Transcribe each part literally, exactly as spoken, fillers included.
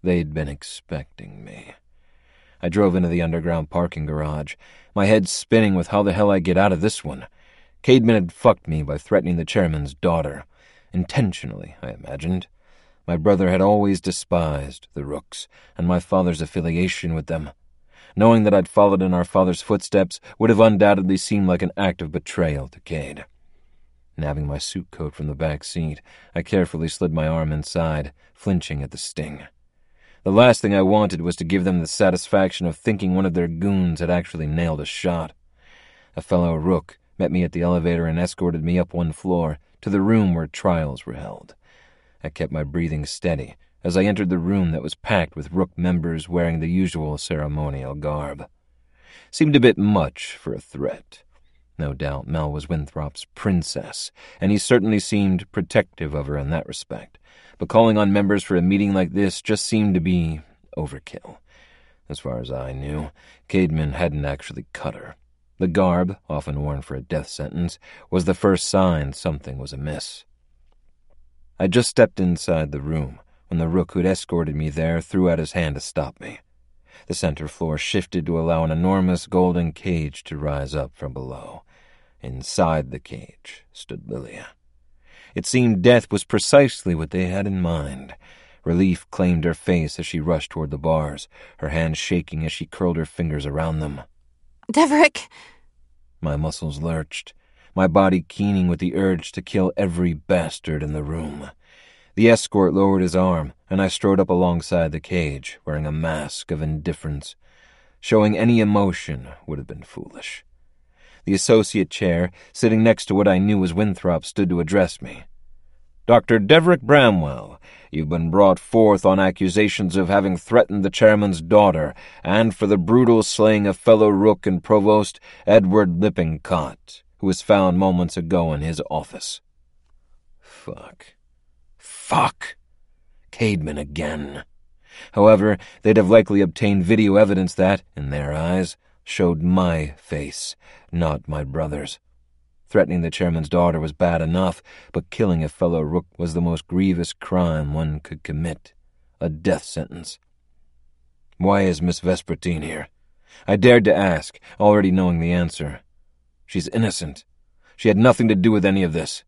They'd been expecting me. I drove into the underground parking garage, my head spinning with how the hell I get out of this one. Caedmon had fucked me by threatening the chairman's daughter. Intentionally, I imagined. My brother had always despised the Rooks and my father's affiliation with them. Knowing that I'd followed in our father's footsteps would have undoubtedly seemed like an act of betrayal to Cade. Nabbing my suit coat from the back seat, I carefully slid my arm inside, flinching at the sting. The last thing I wanted was to give them the satisfaction of thinking one of their goons had actually nailed a shot. A fellow Rook met me at the elevator and escorted me up one floor to the room where trials were held. I kept my breathing steady as I entered the room that was packed with Rook members wearing the usual ceremonial garb. Seemed a bit much for a threat. No doubt Mel was Winthrop's princess, and he certainly seemed protective of her in that respect, but calling on members for a meeting like this just seemed to be overkill. As far as I knew, Caedmon hadn't actually cut her. The garb, often worn for a death sentence, was the first sign something was amiss. I just stepped inside the room when the Rook who'd escorted me there threw out his hand to stop me. The center floor shifted to allow an enormous golden cage to rise up from below. Inside the cage stood Lilia. It seemed death was precisely what they had in mind. Relief claimed her face as she rushed toward the bars, her hands shaking as she curled her fingers around them. Deverick! My muscles lurched, my body keening with the urge to kill every bastard in the room. The escort lowered his arm, and I strode up alongside the cage, wearing a mask of indifference. Showing any emotion would have been foolish. The associate chair, sitting next to what I knew was Winthrop, stood to address me. Doctor Deverick Bramwell, you've been brought forth on accusations of having threatened the chairman's daughter, and for the brutal slaying of fellow Rook and Provost Edward Lippincott, who was found moments ago in his office. Fuck. Fuck! Caedmon again. However, they'd have likely obtained video evidence that, in their eyes, showed my face, not my brother's. Threatening the chairman's daughter was bad enough, but killing a fellow Rook was the most grievous crime one could commit. A death sentence. Why is Miss Vespertine here? I dared to ask, already knowing the answer. She's innocent. She had nothing to do with any of this.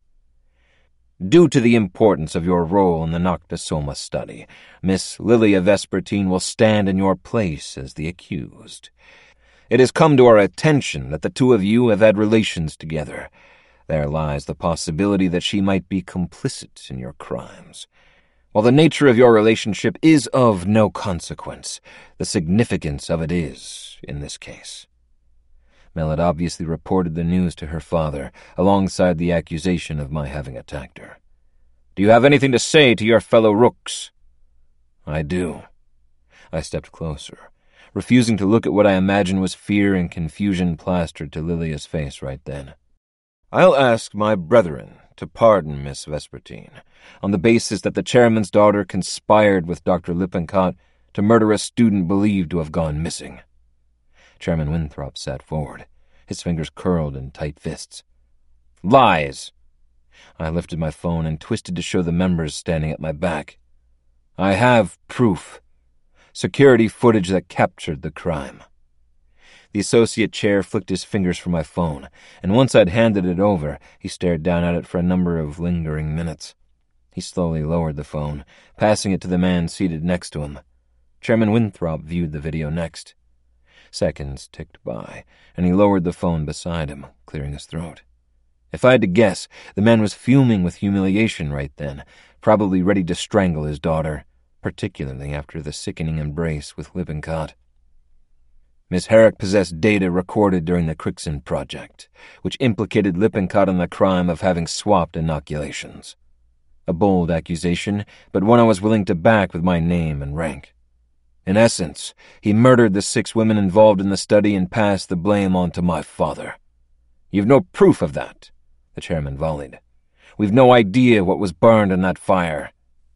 Due to the importance of your role in the Noctisoma study, Miss Lilia Vespertine will stand in your place as the accused. It has come to our attention that the two of you have had relations together. There lies the possibility that she might be complicit in your crimes. While the nature of your relationship is of no consequence, the significance of it is, in this case. Mel had obviously reported the news to her father, alongside the accusation of my having attacked her. Do you have anything to say to your fellow Rooks? I do. I stepped closer, refusing to look at what I imagined was fear and confusion plastered to Lilia's face right then. I'll ask my brethren to pardon Miss Vespertine, on the basis that the chairman's daughter conspired with Doctor Lippincott to murder a student believed to have gone missing. Chairman Winthrop sat forward, his fingers curled in tight fists. Lies! I lifted my phone and twisted to show the members standing at my back. I have proof. Security footage that captured the crime. The associate chair flicked his fingers from my phone, and once I'd handed it over, he stared down at it for a number of lingering minutes. He slowly lowered the phone, passing it to the man seated next to him. Chairman Winthrop viewed the video next. Seconds ticked by, and he lowered the phone beside him, clearing his throat. If I had to guess, the man was fuming with humiliation right then, probably ready to strangle his daughter, particularly after the sickening embrace with Lippincott. Miss Herrick possessed data recorded during the Crixon Project, which implicated Lippincott in the crime of having swapped inoculations. A bold accusation, but one I was willing to back with my name and rank. In essence, he murdered the six women involved in the study and passed the blame on to my father. You've no proof of that, the chairman volleyed. We've no idea what was burned in that fire.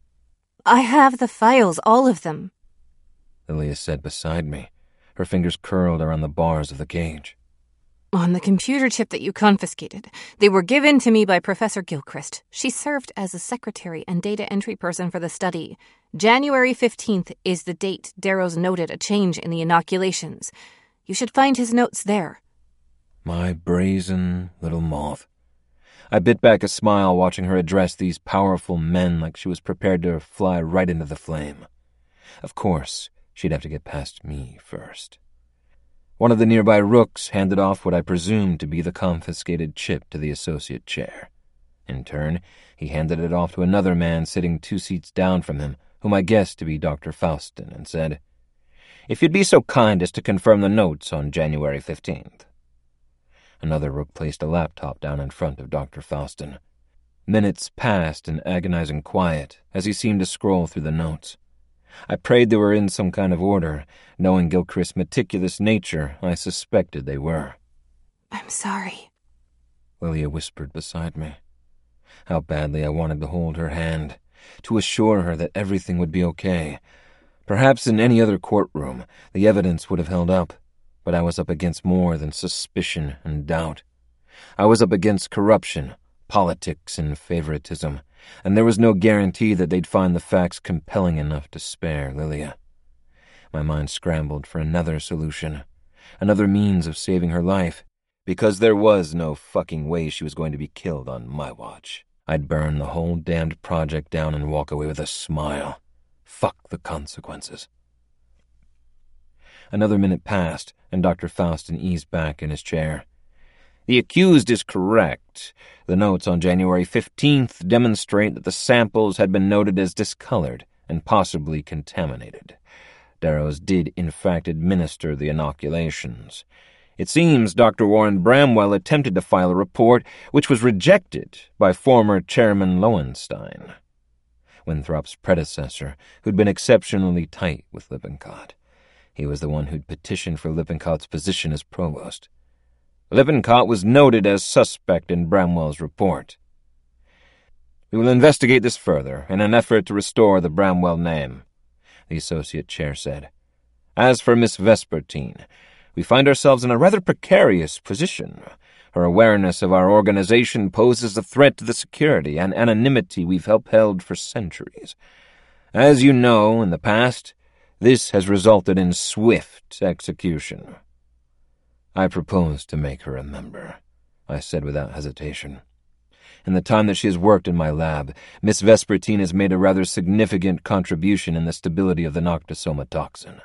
I have the files, all of them, Lilia said beside me, her fingers curled around the bars of the cage. On the computer chip that you confiscated. They were given to me by Professor Gilchrist. She served as a secretary and data entry person for the study. January fifteenth is the date Darrow's noted a change in the inoculations. You should find his notes there. My brazen little moth. I bit back a smile watching her address these powerful men like she was prepared to fly right into the flame. Of course, she'd have to get past me first. One of the nearby rooks handed off what I presumed to be the confiscated chip to the associate chair. In turn, he handed it off to another man sitting two seats down from him, whom I guessed to be Doctor Faustin, and said, "If you'd be so kind as to confirm the notes on January fifteenth. Another rook placed a laptop down in front of Doctor Faustin. Minutes passed in agonizing quiet as he seemed to scroll through the notes. I prayed they were in some kind of order. Knowing Gilchrist's meticulous nature, I suspected they were. I'm sorry, Lilia whispered beside me. How badly I wanted to hold her hand, to assure her that everything would be okay. Perhaps in any other courtroom, the evidence would have held up, but I was up against more than suspicion and doubt. I was up against corruption, politics, and favoritism, and there was no guarantee that they'd find the facts compelling enough to spare Lilia. My mind scrambled for another solution, another means of saving her life, because there was no fucking way she was going to be killed on my watch. I'd burn the whole damned project down and walk away with a smile. Fuck the consequences. Another minute passed, and Doctor Faustin eased back in his chair. The accused is correct. The notes on January fifteenth demonstrate that the samples had been noted as discolored and possibly contaminated. Darrow's did, in fact, administer the inoculations. It seems Doctor Warren Bramwell attempted to file a report which was rejected by former Chairman Lowenstein, Winthrop's predecessor, who'd been exceptionally tight with Lippincott. He was the one who'd petitioned for Lippincott's position as provost. Lippincott was noted as suspect in Bramwell's report. We will investigate this further in an effort to restore the Bramwell name, the associate chair said. As for Miss Vespertine, we find ourselves in a rather precarious position. Her awareness of our organization poses a threat to the security and anonymity we've upheld for centuries. As you know, in the past, this has resulted in swift execution. I propose to make her a member, I said without hesitation. In the time that she has worked in my lab, Miss Vespertine has made a rather significant contribution in the stability of the Noctisoma toxin.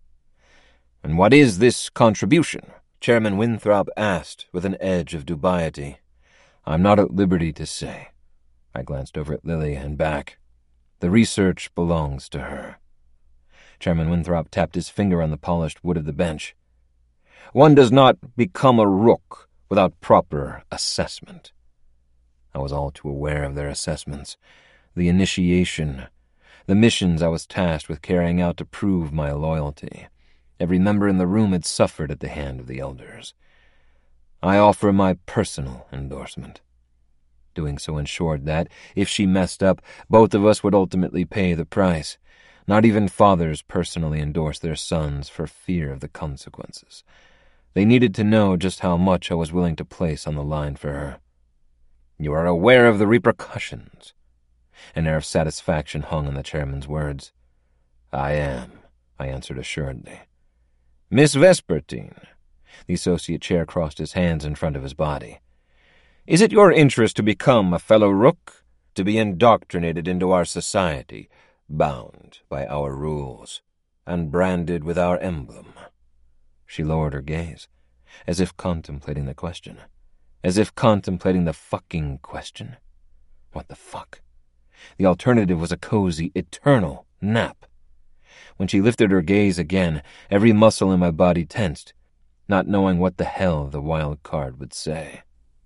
And what is this contribution? Chairman Winthrop asked with an edge of dubiety. I'm not at liberty to say. I glanced over at Lily and back. The research belongs to her. Chairman Winthrop tapped his finger on the polished wood of the bench. One does not become a rook without proper assessment. I was all too aware of their assessments, the initiation, the missions I was tasked with carrying out to prove my loyalty. Every member in the room had suffered at the hand of the elders. I offer my personal endorsement. Doing so ensured that, if she messed up, both of us would ultimately pay the price. Not even fathers personally endorse their sons for fear of the consequences. They needed to know just how much I was willing to place on the line for her. You are aware of the repercussions. An air of satisfaction hung on the chairman's words. I am, I answered assuredly. Miss Vespertine, the associate chair crossed his hands in front of his body. Is it your interest to become a fellow rook, to be indoctrinated into our society, bound by our rules, and branded with our emblem? She lowered her gaze, as if contemplating the question. As if contemplating the fucking question. What the fuck? The alternative was a cozy, eternal nap. When she lifted her gaze again, every muscle in my body tensed, not knowing what the hell the wild card would say.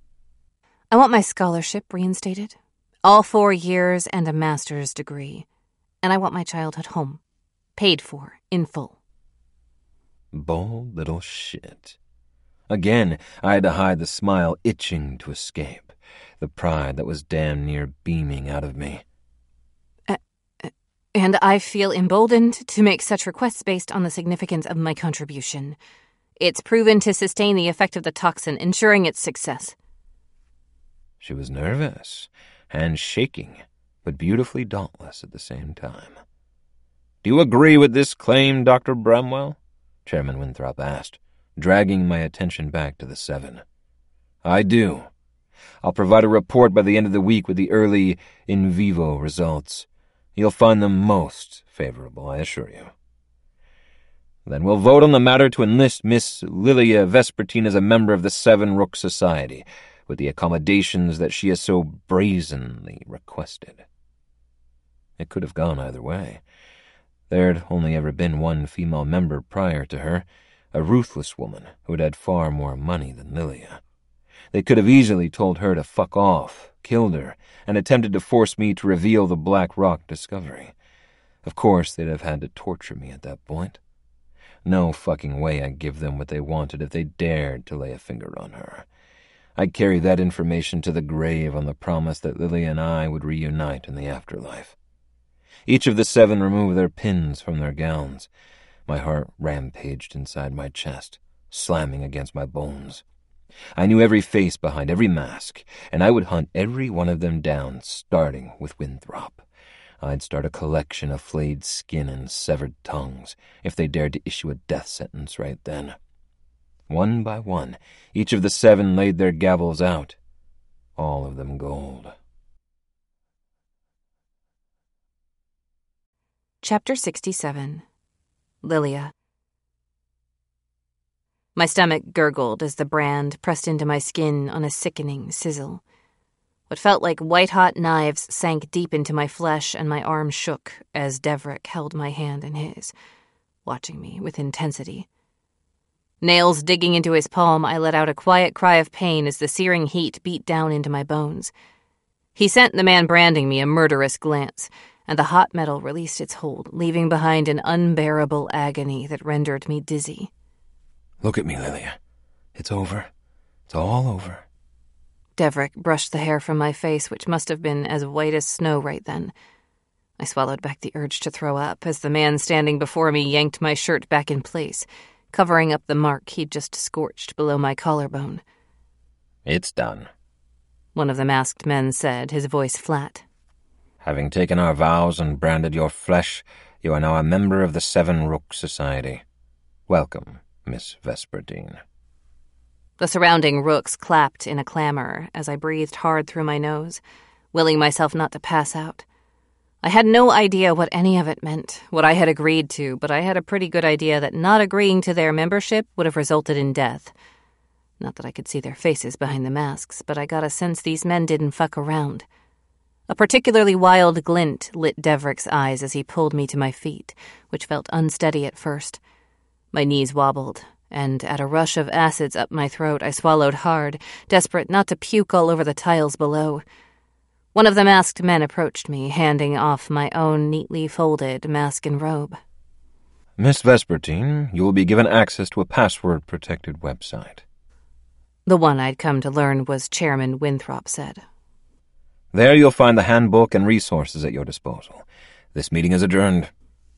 I want my scholarship reinstated. All four years and a master's degree. And I want my childhood home. Paid for, in full. Bold little shit. Again, I had to hide the smile itching to escape, the pride that was damn near beaming out of me. Uh, and I feel emboldened to make such requests based on the significance of my contribution. It's proven to sustain the effect of the toxin, ensuring its success. She was nervous, hands shaking, but beautifully dauntless at the same time. "Do you agree with this claim, Doctor Bramwell?" Chairman Winthrop asked, dragging my attention back to the seven. "I do. I'll provide a report by the end of the week with the early in vivo results. You'll find them most favorable, I assure you. Then we'll vote on the matter to enlist Miss Lilia Vespertine as a member of the Seven Rook Society, with the accommodations that she has so brazenly requested." It could have gone either way. There'd only ever been one female member prior to her, a ruthless woman who had had far more money than Lilia. They could have easily told her to fuck off, killed her, and attempted to force me to reveal the Black Rock discovery. Of course, they'd have had to torture me at that point. No fucking way I'd give them what they wanted if they dared to lay a finger on her. I'd carry that information to the grave on the promise that Lilia and I would reunite in the afterlife. Each of the seven removed their pins from their gowns. My heart rampaged inside my chest, slamming against my bones. I knew every face behind every mask, and I would hunt every one of them down, starting with Winthrop. I'd start a collection of flayed skin and severed tongues if they dared to issue a death sentence right then. One by one, each of the seven laid their gavels out, all of them gold. Chapter sixty-seven. Lilia. My stomach gurgled as the brand pressed into my skin on a sickening sizzle. What felt like white-hot knives sank deep into my flesh, and my arm shook as Deverick held my hand in his, watching me with intensity. Nails digging into his palm, I let out a quiet cry of pain as the searing heat beat down into my bones. He sent the man branding me a murderous glance, and the hot metal released its hold, leaving behind an unbearable agony that rendered me dizzy. "Look at me, Lilia. It's over. It's all over." Deverick brushed the hair from my face, which must have been as white as snow right then. I swallowed back the urge to throw up as the man standing before me yanked my shirt back in place, covering up the mark he'd just scorched below my collarbone. "It's done," one of the masked men said, his voice flat. "Having taken our vows and branded your flesh, you are now a member of the Seven Rook Society. Welcome, Miss Vespertine." The surrounding rooks clapped in a clamor as I breathed hard through my nose, willing myself not to pass out. I had no idea what any of it meant, what I had agreed to, but I had a pretty good idea that not agreeing to their membership would have resulted in death. Not that I could see their faces behind the masks, but I got a sense these men didn't fuck around. A particularly wild glint lit Deverick's eyes as he pulled me to my feet, which felt unsteady at first. My knees wobbled, and at a rush of acids up my throat, I swallowed hard, desperate not to puke all over the tiles below. One of the masked men approached me, handing off my own neatly folded mask and robe. "Miss Vespertine, you will be given access to a password-protected website." The one I'd come to learn was Chairman Winthrop said. "There you'll find the handbook and resources at your disposal. This meeting is adjourned."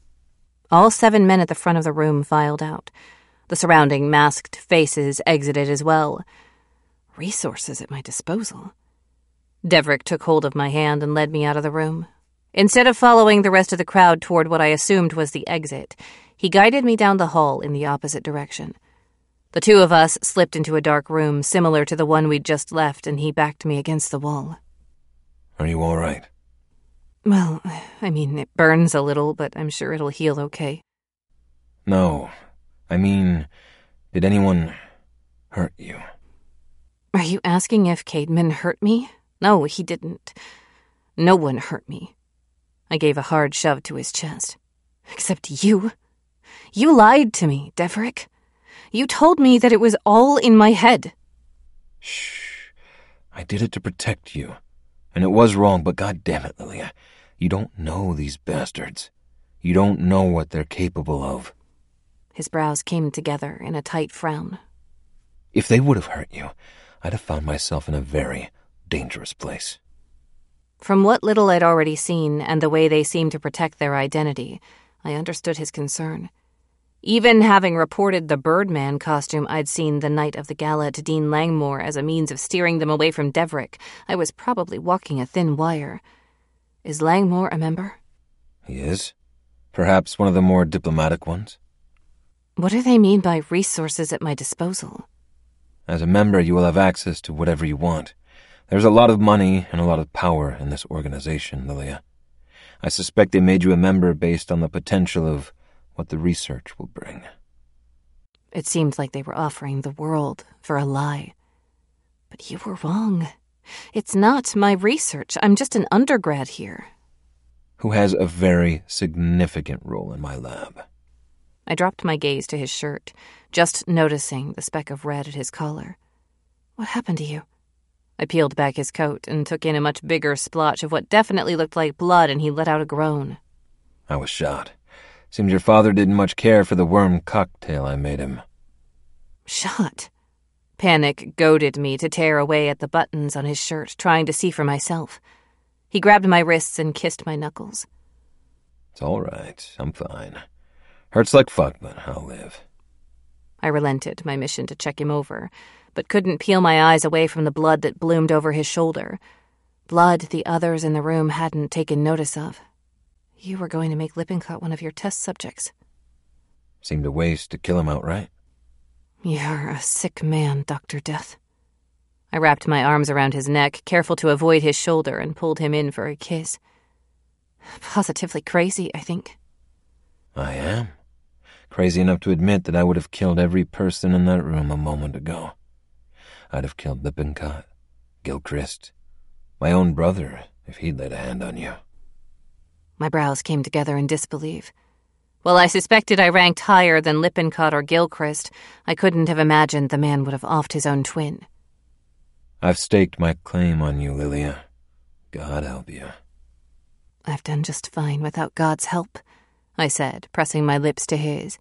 All seven men at the front of the room filed out. The surrounding masked faces exited as well. Resources at my disposal. Deverick took hold of my hand and led me out of the room. Instead of following the rest of the crowd toward what I assumed was the exit, he guided me down the hall in the opposite direction. The two of us slipped into a dark room similar to the one we'd just left, and he backed me against the wall. "Are you all right?" Well, I mean, it burns a little, but I'm sure it'll heal okay. "No. I mean, did anyone hurt you?" Are you asking if Caedmon hurt me? No, he didn't. No one hurt me. I gave a hard shove to his chest. Except you. You lied to me, Deverick. You told me that it was all in my head. Shh. I did it to protect you. And it was wrong, but goddammit, Lilia, you don't know these bastards. You don't know what they're capable of. His brows came together in a tight frown. If they would have hurt you, I'd have found myself in a very dangerous place. From what little I'd already seen and the way they seemed to protect their identity, I understood his concern. Even having reported the Birdman costume I'd seen the night of the gala to Dean Langmore as a means of steering them away from Deverick, I was probably walking a thin wire. Is Langmore a member? He is. Perhaps one of the more diplomatic ones. What do they mean by resources at my disposal? As a member, you will have access to whatever you want. There's a lot of money and a lot of power in this organization, Lilia. I suspect they made you a member based on the potential of what the research will bring. It seemed like they were offering the world for a lie. But you were wrong. It's not my research. I'm just an undergrad here. Who has a very significant role in my lab. I dropped my gaze to his shirt, just noticing the speck of red at his collar. What happened to you? I peeled back his coat and took in a much bigger splotch of what definitely looked like blood, and he let out a groan. I was shot. Seems your father didn't much care for the worm cocktail I made him. Shot? Panic goaded me to tear away at the buttons on his shirt, trying to see for myself. He grabbed my wrists and kissed my knuckles. It's all right. I'm fine. Hurts like fuck, but I'll live. I relented my mission to check him over, but couldn't peel my eyes away from the blood that bloomed over his shoulder. Blood the others in the room hadn't taken notice of. You were going to make Lippincott one of your test subjects. Seemed a waste to kill him outright. You're a sick man, Doctor Death. I wrapped my arms around his neck, careful to avoid his shoulder, and pulled him in for a kiss. Positively crazy, I think. I am. Crazy enough to admit that I would have killed every person in that room a moment ago. I'd have killed Lippincott, Gilchrist, my own brother, if he'd laid a hand on you. My brows came together in disbelief. While I suspected I ranked higher than Lippincott or Gilchrist, I couldn't have imagined the man would have offed his own twin. I've staked my claim on you, Lilia. God help you. I've done just fine without God's help, I said, pressing my lips to his.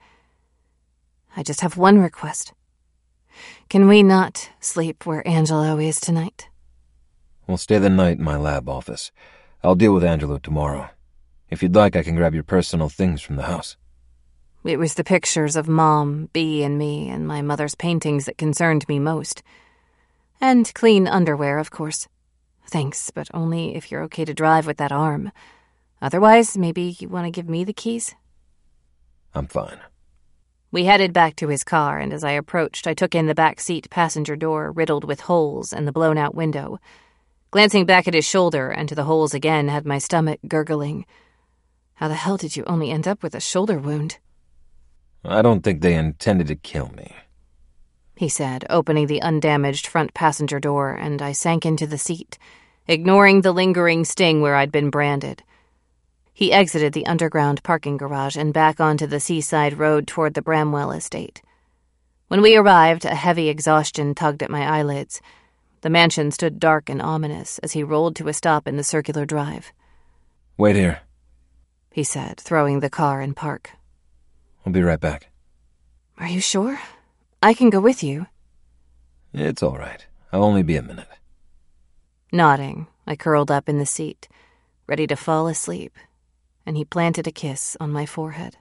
I just have one request. Can we not sleep where Angelo is tonight? We'll stay the night in my lab office. I'll deal with Angelo tomorrow. If you'd like, I can grab your personal things from the house. It was the pictures of Mom, Bea, and me, and my mother's paintings that concerned me most. And clean underwear, of course. Thanks, but only if you're okay to drive with that arm. Otherwise, maybe you want to give me the keys? I'm fine. We headed back to his car, and as I approached, I took in the back seat passenger door riddled with holes and the blown-out window. Glancing back at his shoulder and to the holes again had my stomach gurgling. How the hell did you only end up with a shoulder wound? I don't think they intended to kill me, he said, opening the undamaged front passenger door, and I sank into the seat, ignoring the lingering sting where I'd been branded. He exited the underground parking garage and back onto the seaside road toward the Bramwell estate. When we arrived, a heavy exhaustion tugged at my eyelids. The mansion stood dark and ominous as he rolled to a stop in the circular drive. Wait here, he said, throwing the car in park. I'll be right back. Are you sure? I can go with you. It's all right. I'll only be a minute. Nodding, I curled up in the seat, ready to fall asleep, and he planted a kiss on my forehead.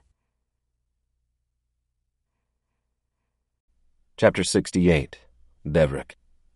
Chapter sixty-eight. Deverick.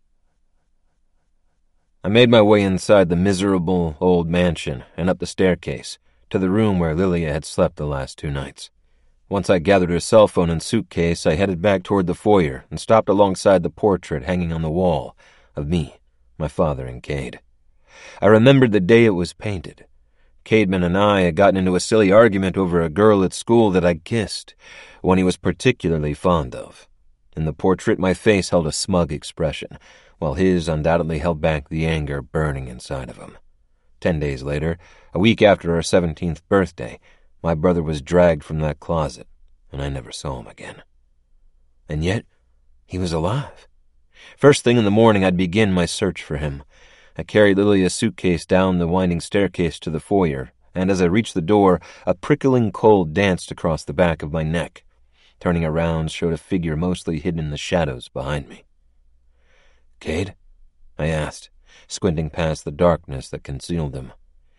I made my way inside the miserable old mansion and up the staircase to the room where Lilia had slept the last two nights. Once I gathered her cell phone and suitcase, I headed back toward the foyer and stopped alongside the portrait hanging on the wall of me, my father, and Cade. I remembered the day it was painted. Cademan and I had gotten into a silly argument over a girl at school that I'd kissed, one he was particularly fond of. In the portrait, my face held a smug expression, while his undoubtedly held back the anger burning inside of him. Ten days later, a week after our seventeenth birthday, my brother was dragged from that closet, and I never saw him again. And yet, he was alive. First thing in the morning, I'd begin my search for him. I carried Lilia's suitcase down the winding staircase to the foyer, and as I reached the door, a prickling cold danced across the back of my neck. Turning around showed a figure mostly hidden in the shadows behind me. "Cade?" I asked, squinting past the darkness that concealed him.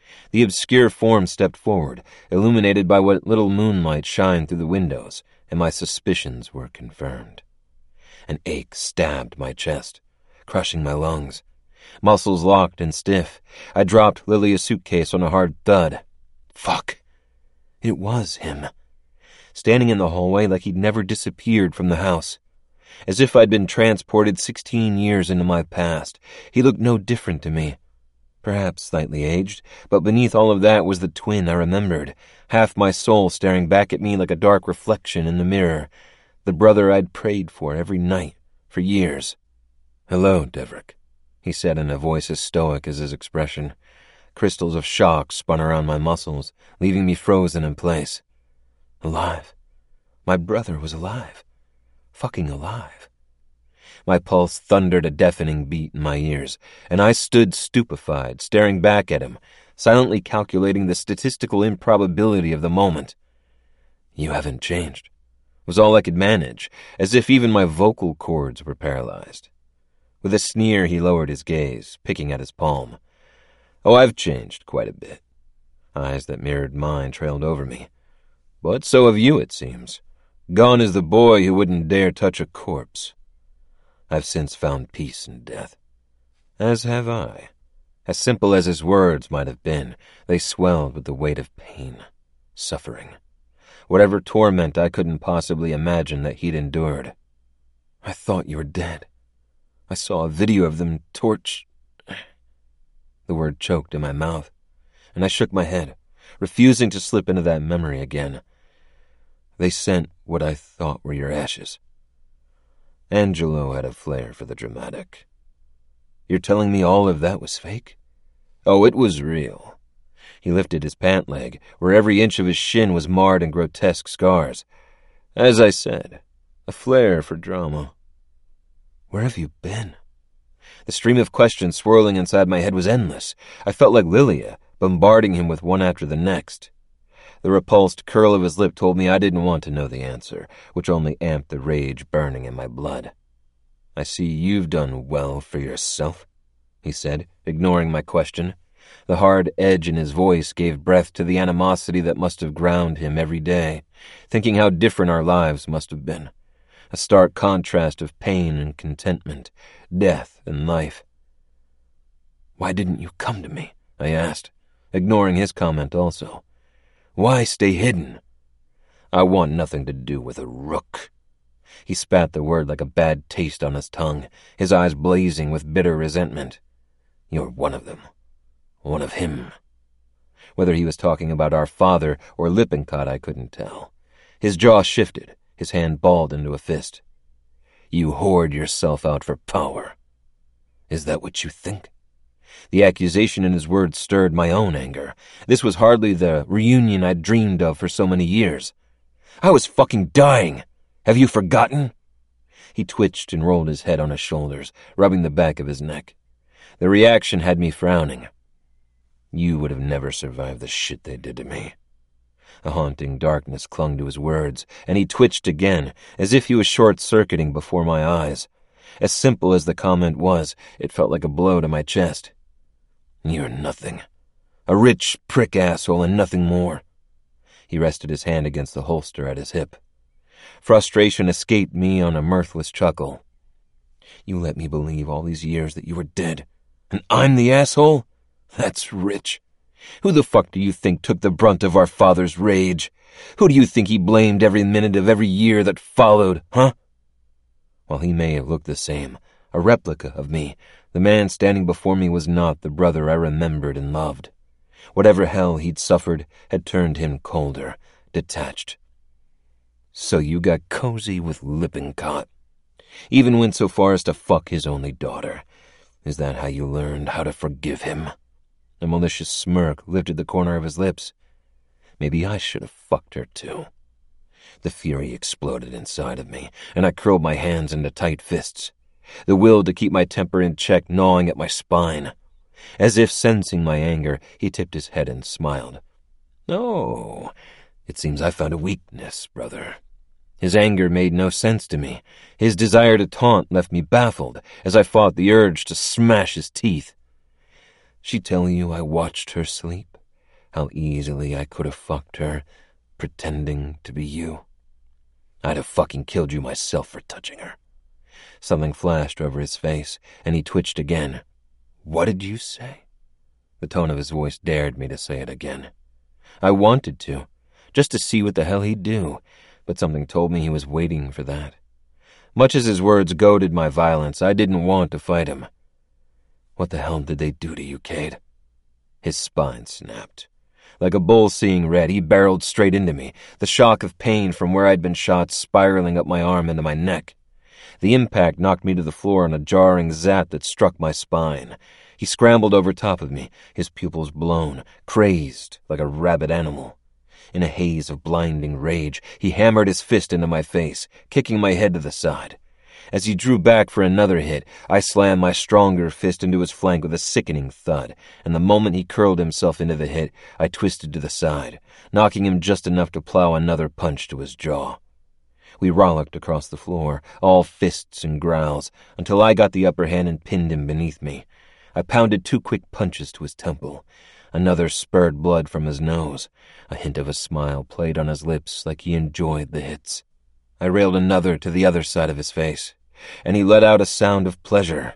The obscure form stepped forward, illuminated by what little moonlight shined through the windows, and my suspicions were confirmed. An ache stabbed my chest, crushing my lungs. Muscles locked and stiff. I dropped Lilia's suitcase on a hard thud. Fuck. It was him. Standing in the hallway like he'd never disappeared from the house. As if I'd been transported sixteen years into my past. He looked no different to me. Perhaps slightly aged, but beneath all of that was the twin I remembered, half my soul staring back at me like a dark reflection in the mirror, the brother I'd prayed for every night, for years. "Hello, Deverick," he said in a voice as stoic as his expression. Crystals of shock spun around my muscles, leaving me frozen in place. Alive. My brother was alive. Fucking alive. My pulse thundered a deafening beat in my ears, and I stood stupefied, staring back at him, silently calculating the statistical improbability of the moment. "You haven't changed," was all I could manage, as if even my vocal cords were paralyzed. With a sneer, he lowered his gaze, picking at his palm. "Oh, I've changed quite a bit." Eyes that mirrored mine trailed over me. "But so have you, it seems. Gone is the boy who wouldn't dare touch a corpse. I've since found peace in death. As have I." As simple as his words might have been, they swelled with the weight of pain, suffering, whatever torment I couldn't possibly imagine that he'd endured. "I thought you were dead. I saw a video of them torch—" The word choked in my mouth, and I shook my head, refusing to slip into that memory again. "They sent what I thought were your ashes." Angelo had a flair for the dramatic. "You're telling me all of that was fake?" "Oh, it was real." He lifted his pant leg, where every inch of his shin was marred in grotesque scars. "As I said, a flair for drama." "Where have you been?" The stream of questions swirling inside my head was endless. I felt like Lilia, bombarding him with one after the next. The repulsed curl of his lip told me I didn't want to know the answer, which only amped the rage burning in my blood. "I see you've done well for yourself," he said, ignoring my question. The hard edge in his voice gave breath to the animosity that must have ground him every day, thinking how different our lives must have been. A stark contrast of pain and contentment, death and life. "Why didn't you come to me?" I asked, ignoring his comment also. "Why stay hidden?" "I want nothing to do with a rook." He spat the word like a bad taste on his tongue, his eyes blazing with bitter resentment. "You're one of them. One of him." Whether he was talking about our father or Lippincott, I couldn't tell. His jaw shifted, his hand balled into a fist. "You hoard yourself out for power. Is that what you think?" The accusation in his words stirred my own anger. This was hardly the reunion I'd dreamed of for so many years. "I was fucking dying. Have you forgotten?" He twitched and rolled his head on his shoulders, rubbing the back of his neck. The reaction had me frowning. "You would have never survived the shit they did to me." A haunting darkness clung to his words, and he twitched again, as if he was short-circuiting before my eyes. As simple as the comment was, it felt like a blow to my chest. "You're nothing. A rich prick asshole and nothing more." He rested his hand against the holster at his hip. Frustration escaped me on a mirthless chuckle. "You let me believe all these years that you were dead, and I'm the asshole? That's rich. Who the fuck do you think took the brunt of our father's rage? Who do you think he blamed every minute of every year that followed, huh?" While he may have looked the same, a replica of me, the man standing before me was not the brother I remembered and loved. Whatever hell he'd suffered had turned him colder, detached. "So you got cozy with Lippincott. Even went so far as to fuck his only daughter. Is that how you learned how to forgive him?" A malicious smirk lifted the corner of his lips. Maybe I should have fucked her too. The fury exploded inside of me, and I curled my hands into tight fists, the will to keep my temper in check gnawing at my spine. As if sensing my anger, he tipped his head and smiled. "Oh, it seems I found a weakness, brother." His anger made no sense to me. His desire to taunt left me baffled as I fought the urge to smash his teeth. "She tell you I watched her sleep?" How easily I could have fucked her, pretending to be you. I'd have fucking killed you myself for touching her. Something flashed over his face, and he twitched again. What did you say? The tone of his voice dared me to say it again. I wanted to, just to see what the hell he'd do, but something told me he was waiting for that. Much as his words goaded my violence, I didn't want to fight him. What the hell did they do to you, Cade? His spine snapped. Like a bull seeing red, he barreled straight into me, the shock of pain from where I'd been shot spiraling up my arm into my neck. The impact knocked me to the floor in a jarring zap that struck my spine. He scrambled over top of me, his pupils blown, crazed like a rabid animal. In a haze of blinding rage, he hammered his fist into my face, kicking my head to the side. As he drew back for another hit, I slammed my stronger fist into his flank with a sickening thud, and the moment he curled himself into the hit, I twisted to the side, knocking him just enough to plow another punch to his jaw. We rollicked across the floor, all fists and growls, until I got the upper hand and pinned him beneath me. I pounded two quick punches to his temple. Another spurred blood from his nose. A hint of a smile played on his lips like he enjoyed the hits. I railed another to the other side of his face, and he let out a sound of pleasure.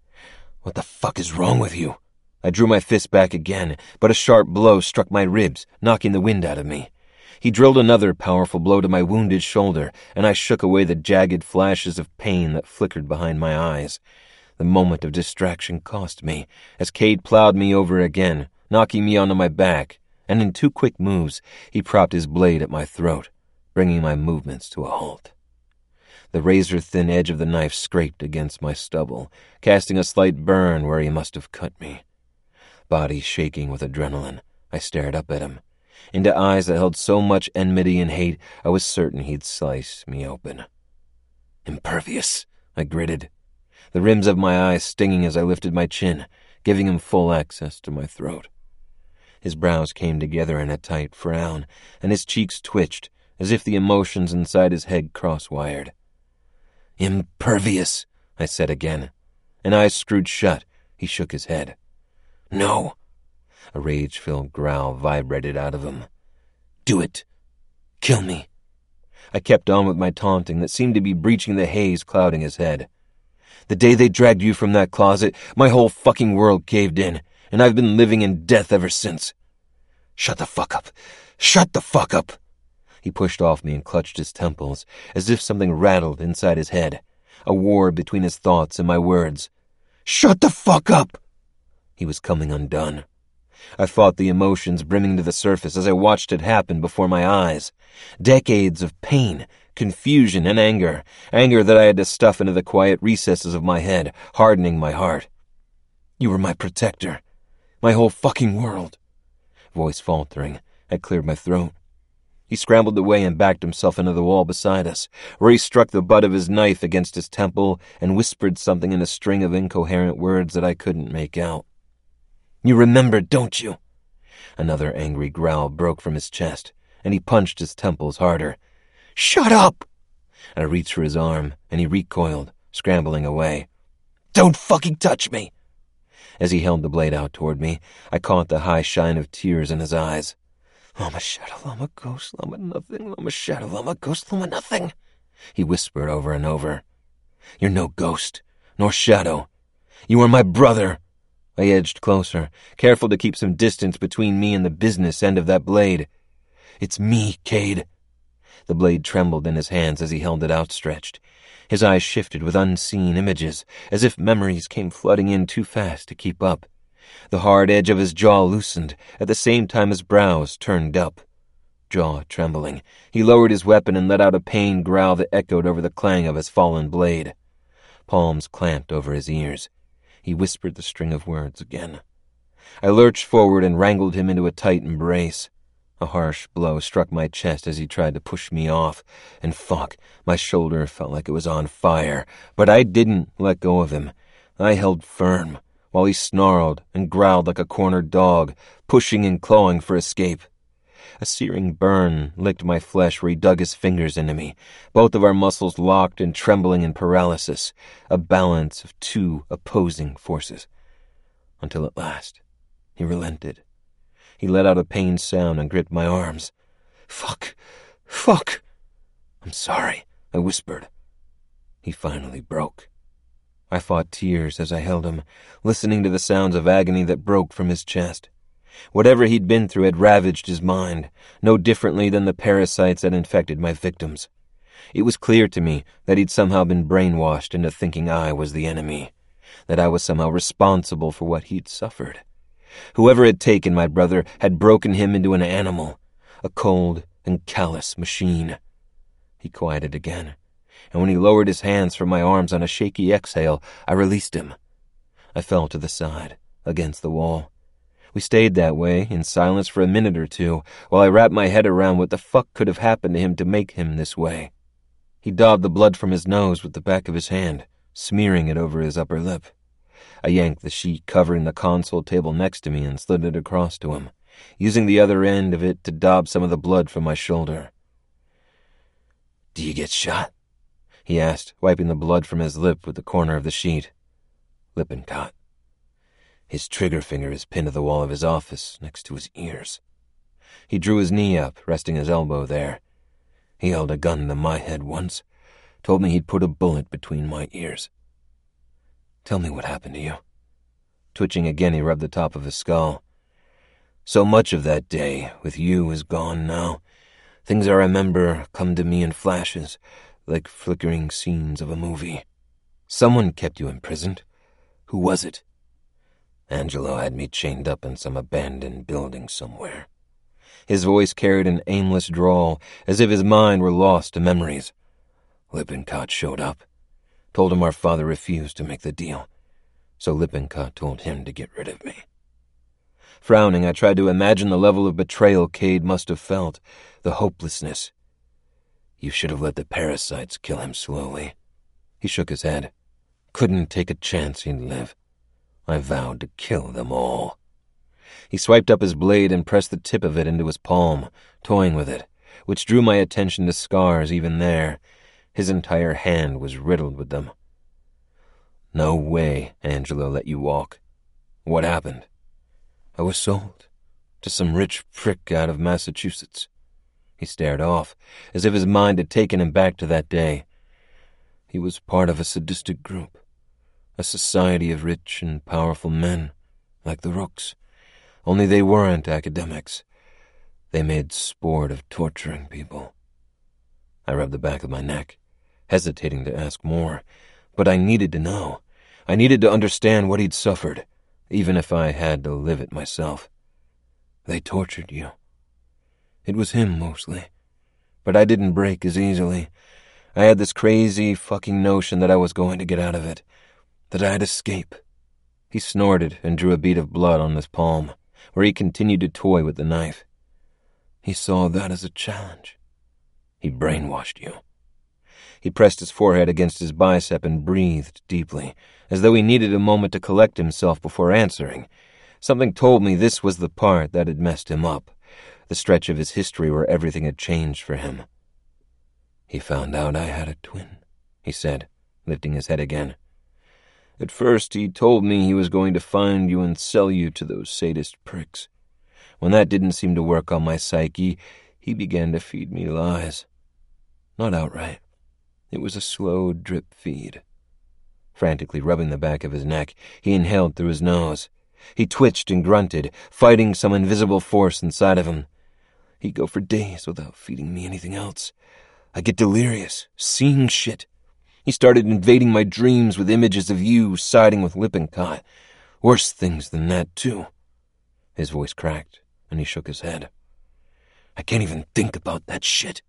What the fuck is wrong with you? I drew my fist back again, but a sharp blow struck my ribs, knocking the wind out of me. He drilled another powerful blow to my wounded shoulder, and I shook away the jagged flashes of pain that flickered behind my eyes. The moment of distraction cost me, as Cade plowed me over again, knocking me onto my back, and in two quick moves, he propped his blade at my throat, bringing my movements to a halt. The razor-thin edge of the knife scraped against my stubble, casting a slight burn where he must have cut me. Body shaking with adrenaline, I stared up at him, into eyes that held so much enmity and hate I was certain he'd slice me open. Impervious, I gritted, the rims of my eyes stinging as I lifted my chin, giving him full access to my throat. His brows came together in a tight frown, and his cheeks twitched, as if the emotions inside his head cross-wired. Impervious, I said again, and eyes screwed shut. He shook his head. No. A rage-filled growl vibrated out of him. Do it. Kill me. I kept on with my taunting that seemed to be breaching the haze clouding his head. The day they dragged you from that closet, my whole fucking world caved in, and I've been living in death ever since. Shut the fuck up. Shut the fuck up. He pushed off me and clutched his temples, as if something rattled inside his head, a war between his thoughts and my words. Shut the fuck up! He was coming undone. I fought the emotions brimming to the surface as I watched it happen before my eyes. Decades of pain, confusion, and anger. Anger that I had to stuff into the quiet recesses of my head, hardening my heart. You were my protector. My whole fucking world. Voice faltering, I cleared my throat. He scrambled away and backed himself into the wall beside us, where he struck the butt of his knife against his temple and whispered something in a string of incoherent words that I couldn't make out. You remember, don't you? Another angry growl broke from his chest, and he punched his temples harder. Shut up! I reached for his arm, and he recoiled, scrambling away. Don't fucking touch me! As he held the blade out toward me, I caught the high shine of tears in his eyes. Lama shadow, lama ghost, lama nothing, lama shadow, lama ghost, lama nothing, he whispered over and over. You're no ghost, nor shadow. You are my brother. I edged closer, careful to keep some distance between me and the business end of that blade. It's me, Cade. The blade trembled in his hands as he held it outstretched. His eyes shifted with unseen images, as if memories came flooding in too fast to keep up. The hard edge of his jaw loosened, at the same time his brows turned up. Jaw trembling, he lowered his weapon and let out a pained growl that echoed over the clang of his fallen blade. Palms clamped over his ears. He whispered the string of words again. I lurched forward and wrangled him into a tight embrace. A harsh blow struck my chest as he tried to push me off, and fuck, my shoulder felt like it was on fire, but I didn't let go of him. I held firm, while he snarled and growled like a cornered dog, pushing and clawing for escape. A searing burn licked my flesh where he dug his fingers into me, both of our muscles locked and trembling in paralysis, a balance of two opposing forces. Until at last, he relented. He let out a pained sound and gripped my arms. Fuck. Fuck. I'm sorry, I whispered. He finally broke. I fought tears as I held him, listening to the sounds of agony that broke from his chest. Whatever he'd been through had ravaged his mind, no differently than the parasites that infected my victims. It was clear to me that he'd somehow been brainwashed into thinking I was the enemy, that I was somehow responsible for what he'd suffered. Whoever had taken my brother had broken him into an animal, a cold and callous machine. He quieted again, and when he lowered his hands from my arms on a shaky exhale, I released him. I fell to the side, against the wall. We stayed that way, in silence for a minute or two, while I wrapped my head around what the fuck could have happened to him to make him this way. He daubed the blood from his nose with the back of his hand, smearing it over his upper lip. I yanked the sheet covering the console table next to me and slid it across to him, using the other end of it to daub some of the blood from my shoulder. "Do you get shot?" he asked, wiping the blood from his lip with the corner of the sheet. Lippincott. His trigger finger is pinned to the wall of his office, next to his ears. He drew his knee up, resting his elbow there. He held a gun to my head once, told me he'd put a bullet between my ears. "Tell me what happened to you." Twitching again, he rubbed the top of his skull. "So much of that day with you is gone now. Things I remember come to me in flashes, like flickering scenes of a movie. Someone kept you imprisoned. Who was it?" "Angelo had me chained up in some abandoned building somewhere." His voice carried an aimless drawl, as if his mind were lost to memories. "Lippincott showed up. Told him our father refused to make the deal. So Lippincott told him to get rid of me." Frowning, I tried to imagine the level of betrayal Cade must have felt, the hopelessness. "You should have let the parasites kill him slowly." He shook his head. "Couldn't take a chance he'd live. I vowed to kill them all." He swiped up his blade and pressed the tip of it into his palm, toying with it, which drew my attention to scars even there. His entire hand was riddled with them. "No way Angelo let you walk. What happened?" "I was sold to some rich prick out of Massachusetts." He stared off, as if his mind had taken him back to that day. "He was part of a sadistic group. A society of rich and powerful men, like the Rooks. Only they weren't academics. They made sport of torturing people." I rubbed the back of my neck, hesitating to ask more, but I needed to know. I needed to understand what he'd suffered, even if I had to live it myself. "They tortured you." "It was him, mostly. But I didn't break as easily. I had this crazy fucking notion that I was going to get out of it, that I'd escape." He snorted and drew a bead of blood on his palm, where he continued to toy with the knife. "He saw that as a challenge." "He brainwashed you." He pressed his forehead against his bicep and breathed deeply, as though he needed a moment to collect himself before answering. Something told me this was the part that had messed him up, the stretch of his history where everything had changed for him. "He found out I had a twin," he said, lifting his head again. "At first he told me he was going to find you and sell you to those sadist pricks. When that didn't seem to work on my psyche, he began to feed me lies. Not outright. It was a slow drip feed." Frantically rubbing the back of his neck, he inhaled through his nose. He twitched and grunted, fighting some invisible force inside of him. "He'd go for days without feeding me anything else. I'd get delirious, seeing shit. He started invading my dreams with images of you siding with Lippincott. Worse things than that, too." His voice cracked, and he shook his head. "I can't even think about that shit."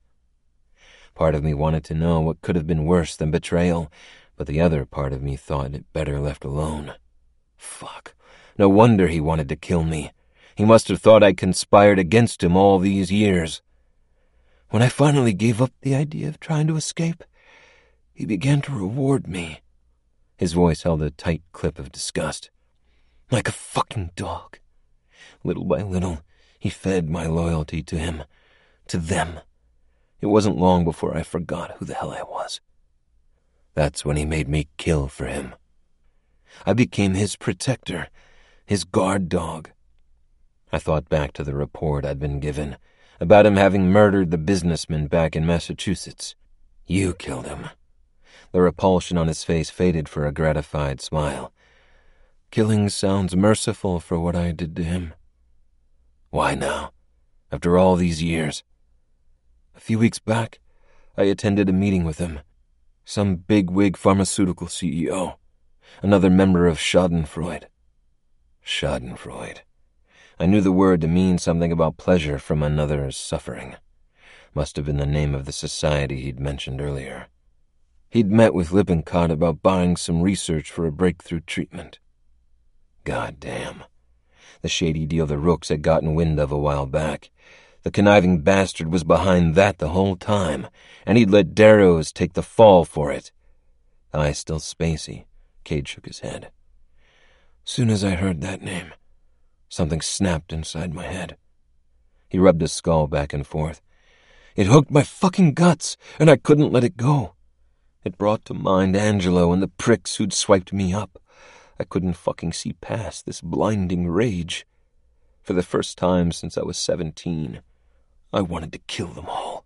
Part of me wanted to know what could have been worse than betrayal, but the other part of me thought it better left alone. Fuck. No wonder he wanted to kill me. He must have thought I'd conspired against him all these years. When I finally gave up the idea of trying to escape, he began to reward me. His voice held a tight clip of disgust. Like a fucking dog. Little by little, he fed my loyalty to him, to them. It wasn't long before I forgot who the hell I was. That's when he made me kill for him. I became his protector, his guard dog. I thought back to the report I'd been given, about him having murdered the businessman back in Massachusetts. You killed him. The repulsion on his face faded for a gratified smile. Killing sounds merciful for what I did to him. Why now, after all these years? A few weeks back, I attended a meeting with him. Some big-wig pharmaceutical C E O. Another member of Schadenfreude. Schadenfreude. I knew the word to mean something about pleasure from another's suffering. Must have been the name of the society he'd mentioned earlier. He'd met with Lippincott about buying some research for a breakthrough treatment. God damn. The shady deal the Rooks had gotten wind of a while back. The conniving bastard was behind that the whole time, and he'd let Darrows take the fall for it. Eyes still spacey, Cade shook his head. Soon as I heard that name, something snapped inside my head. He rubbed his skull back and forth. It hooked my fucking guts, and I couldn't let it go. It brought to mind Angelo and the pricks who'd swiped me up. I couldn't fucking see past this blinding rage. For the first time since I was seventeen, I wanted to kill them all.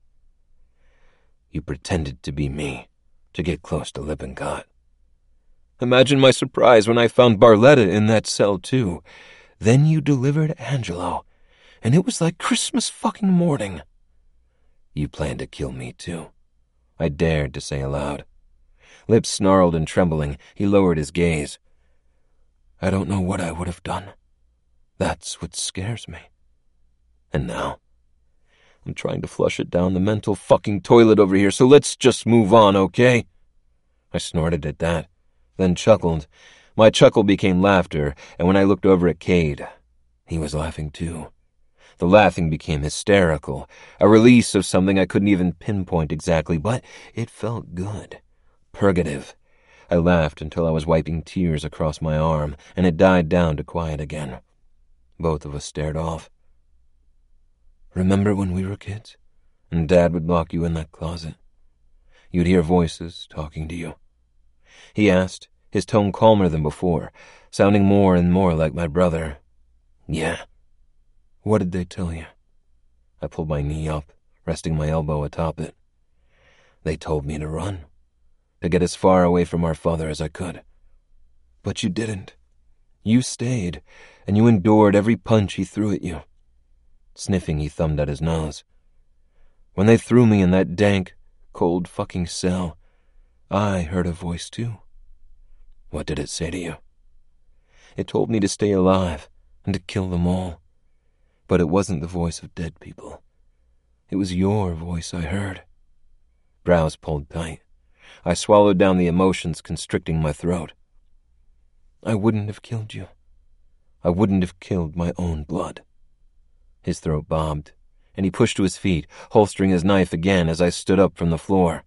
You pretended to be me, to get close to Lippincott. Imagine my surprise when I found Barletta in that cell, too. Then you delivered Angelo, and it was like Christmas fucking morning. You planned to kill me, too. I dared to say aloud. Lips snarled and trembling, he lowered his gaze. I don't know what I would have done. That's what scares me. And now? I'm trying to flush it down the mental fucking toilet over here, so let's just move on, okay? I snorted at that, then chuckled. My chuckle became laughter, and when I looked over at Cade, he was laughing too. The laughing became hysterical, a release of something I couldn't even pinpoint exactly, but it felt good. Purgative. I laughed until I was wiping tears across my arm, and it died down to quiet again. Both of us stared off. Remember when we were kids, and Dad would lock you in that closet? You'd hear voices talking to you. He asked, his tone calmer than before, sounding more and more like my brother. Yeah. What did they tell you? I pulled my knee up, resting my elbow atop it. They told me to run, to get as far away from our father as I could. But you didn't. You stayed, and you endured every punch he threw at you. Sniffing, he thumbed at his nose. When they threw me in that dank, cold fucking cell, I heard a voice too. What did it say to you? It told me to stay alive and to kill them all. But it wasn't the voice of dead people. It was your voice I heard. Brows pulled tight. I swallowed down the emotions constricting my throat. I wouldn't have killed you. I wouldn't have killed my own blood. His throat bobbed, and he pushed to his feet, holstering his knife again as I stood up from the floor.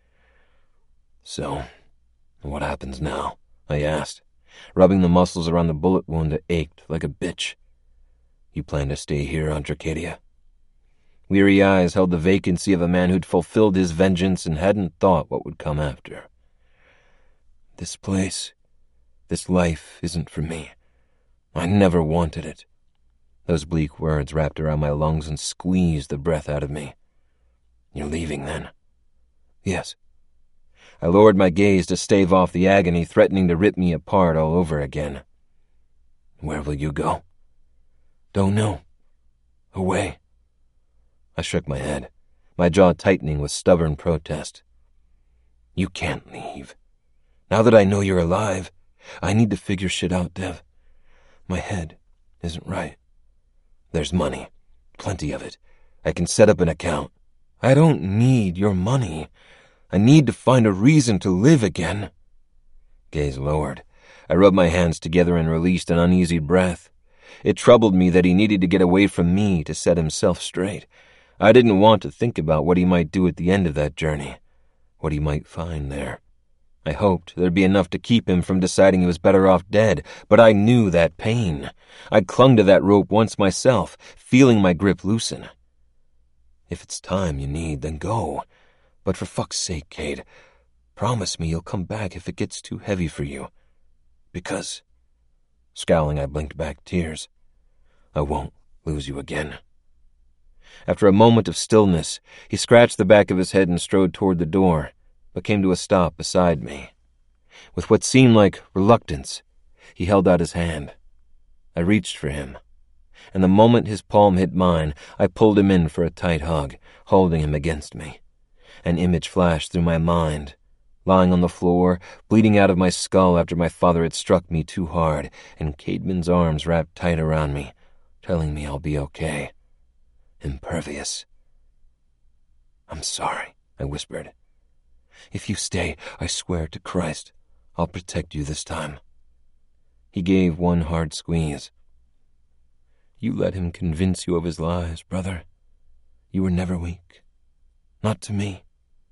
So, what happens now? I asked, rubbing the muscles around the bullet wound that ached like a bitch. You plan to stay here on Dracadia? Weary eyes held the vacancy of a man who'd fulfilled his vengeance and hadn't thought what would come after. This place, this life isn't for me. I never wanted it. Those bleak words wrapped around my lungs and squeezed the breath out of me. You're leaving, then? Yes. I lowered my gaze to stave off the agony threatening to rip me apart all over again. Where will you go? Don't know. Away. I shook my head, my jaw tightening with stubborn protest. You can't leave. Now that I know you're alive, I need to figure shit out, Dev. My head isn't right. There's money, plenty of it. I can set up an account. I don't need your money. I need to find a reason to live again. Gaze lowered. I rubbed my hands together and released an uneasy breath. It troubled me that he needed to get away from me to set himself straight. I didn't want to think about what he might do at the end of that journey, what he might find there. I hoped there'd be enough to keep him from deciding he was better off dead, but I knew that pain. I'd clung to that rope once myself, feeling my grip loosen. If it's time you need, then go. But for fuck's sake, Cade, promise me you'll come back if it gets too heavy for you. Because... Scowling, I blinked back tears. I won't. lose you again." After a moment of stillness, he scratched the back of his head and strode toward the door, but came to a stop beside me. With what seemed like reluctance, he held out his hand. I reached for him, and the moment his palm hit mine, I pulled him in for a tight hug, holding him against me. An image flashed through my mind. Lying on the floor, bleeding out of my skull after my father had struck me too hard, and Caedmon's arms wrapped tight around me, telling me I'll be okay. Impervious. "I'm sorry," I whispered. "If you stay, I swear to Christ, I'll protect you this time." He gave one hard squeeze. "You let him convince you of his lies, brother. You were never weak. Not to me."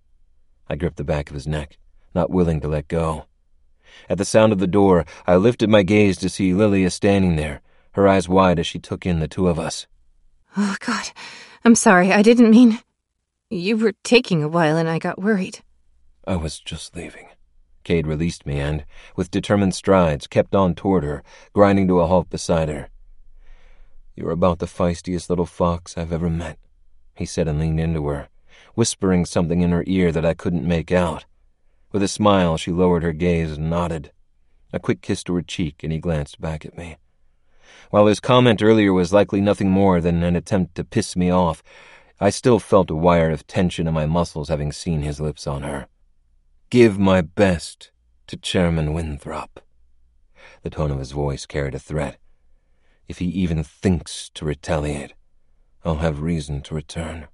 I gripped the back of his neck, not willing to let go. At the sound of the door, I lifted my gaze to see Lilia standing there, her eyes wide as she took in the two of us. "Oh, God, I'm sorry, I didn't mean... You were taking a while and I got worried." "I was just leaving." Caed released me and, with determined strides, kept on toward her, grinding to a halt beside her. "You're about the feistiest little fox I've ever met," he said and leaned into her, whispering something in her ear that I couldn't make out. With a smile, she lowered her gaze and nodded. A quick kiss to her cheek, and he glanced back at me. While his comment earlier was likely nothing more than an attempt to piss me off, I still felt a wire of tension in my muscles having seen his lips on her. "Give my best to Chairman Winthrop." The tone of his voice carried a threat. "If he even thinks to retaliate, I'll have reason to return."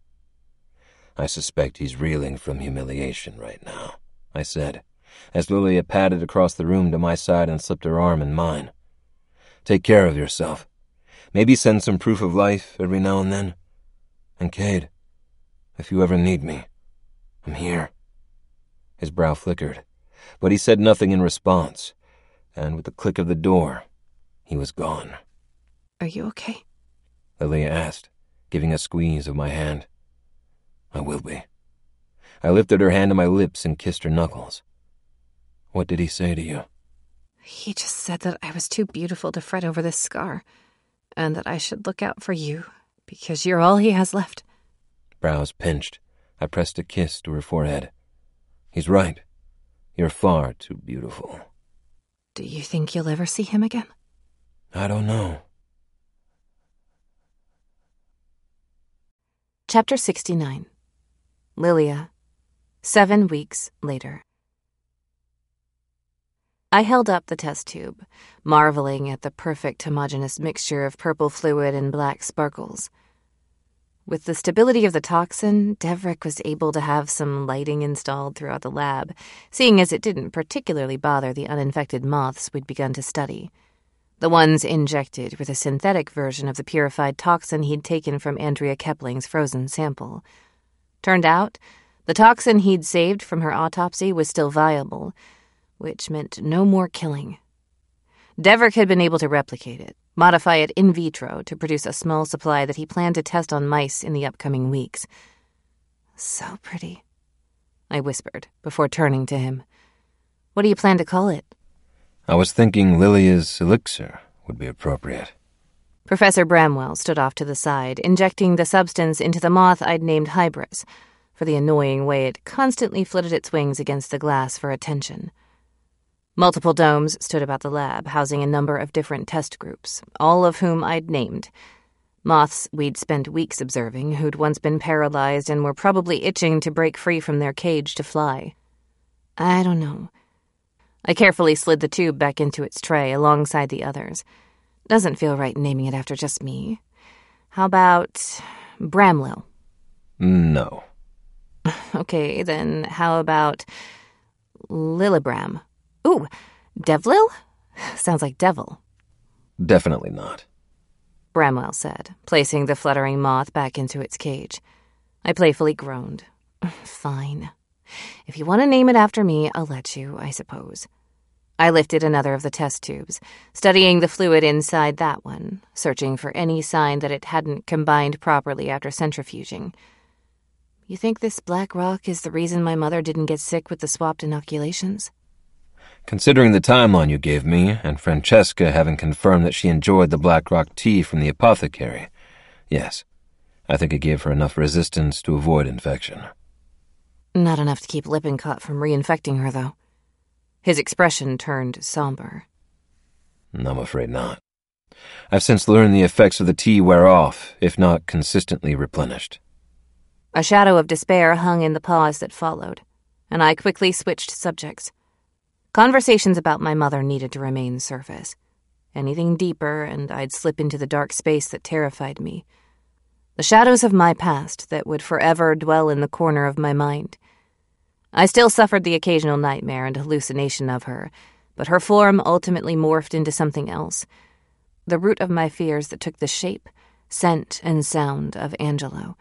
"I suspect he's reeling from humiliation right now," I said, as Lilia padded across the room to my side and slipped her arm in mine. "Take care of yourself. Maybe send some proof of life every now and then. And Caed, if you ever need me, I'm here." His brow flickered, but he said nothing in response, and with the click of the door, he was gone. "Are you okay?" Lilia asked, giving a squeeze of my hand. "I will be." I lifted her hand to my lips and kissed her knuckles. "What did he say to you?" "He just said that I was too beautiful to fret over this scar, and that I should look out for you, because you're all he has left." Brows pinched. I pressed a kiss to her forehead. "He's right. You're far too beautiful." "Do you think you'll ever see him again?" "I don't know." Chapter sixty-nine. Lilia. Seven weeks later. I held up the test tube, marveling at the perfect homogeneous mixture of purple fluid and black sparkles. With the stability of the toxin, Deverick was able to have some lighting installed throughout the lab, seeing as it didn't particularly bother the uninfected moths we'd begun to study. The ones injected with a synthetic version of the purified toxin he'd taken from Andrea Kepling's frozen sample. Turned out, the toxin he'd saved from her autopsy was still viable, which meant no more killing. Deverick had been able to replicate it, modify it in vitro to produce a small supply that he planned to test on mice in the upcoming weeks. "So pretty," I whispered before turning to him. "What do you plan to call it?" "I was thinking Lilia's elixir would be appropriate." Professor Bramwell stood off to the side, injecting the substance into the moth I'd named Hybris, for the annoying way it constantly flitted its wings against the glass for attention. Multiple domes stood about the lab, housing a number of different test groups, all of whom I'd named. Moths we'd spent weeks observing, who'd once been paralyzed and were probably itching to break free from their cage to fly. I don't know. I carefully slid the tube back into its tray alongside the others. Doesn't feel right naming it after just me. How about Bramlil? No. Okay, then how about Lilibram? Ooh, Devlil? Sounds like devil. Definitely not. Bramwell said, placing the fluttering moth back into its cage. I playfully groaned. Fine. If you want to name it after me, I'll let you, I suppose. I lifted another of the test tubes, studying the fluid inside that one, searching for any sign that it hadn't combined properly after centrifuging. You think this black rock is the reason my mother didn't get sick with the swapped inoculations? Considering the timeline you gave me, and Francesca having confirmed that she enjoyed the black rock tea from the apothecary, Yes, I think it gave her enough resistance to avoid infection. Not enough to keep Lippincott from reinfecting her, though. His expression turned somber. I'm afraid not. I've since learned the effects of the tea wear off, if not consistently replenished. A shadow of despair hung in the pause that followed, and I quickly switched subjects. Conversations about my mother needed to remain surface. Anything deeper, and I'd slip into the dark space that terrified me. The shadows of my past that would forever dwell in the corner of my mind. I still suffered the occasional nightmare and hallucination of her, but her form ultimately morphed into something else. The root of my fears that took the shape, scent, and sound of Angelo.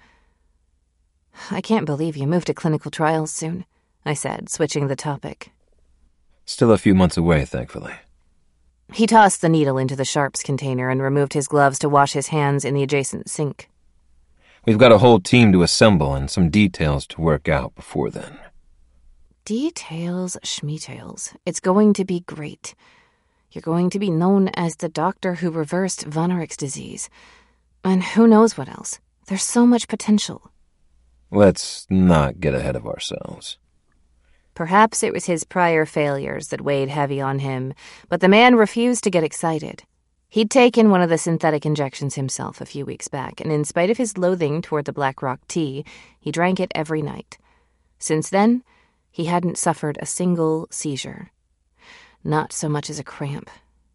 I can't believe you moved to clinical trials soon, I said, switching the topic. Still a few months away, thankfully. He tossed the needle into the sharps container and removed his gloves to wash his hands in the adjacent sink. We've got a whole team to assemble and some details to work out before then. Details, schmetails. It's going to be great. You're going to be known as the doctor who reversed von Erich's disease. And who knows what else. There's so much potential. Let's not get ahead of ourselves. Perhaps it was his prior failures that weighed heavy on him, but the man refused to get excited. He'd taken one of the synthetic injections himself a few weeks back, and in spite of his loathing toward the Black Rock tea, he drank it every night. Since then, he hadn't suffered a single seizure. Not so much as a cramp.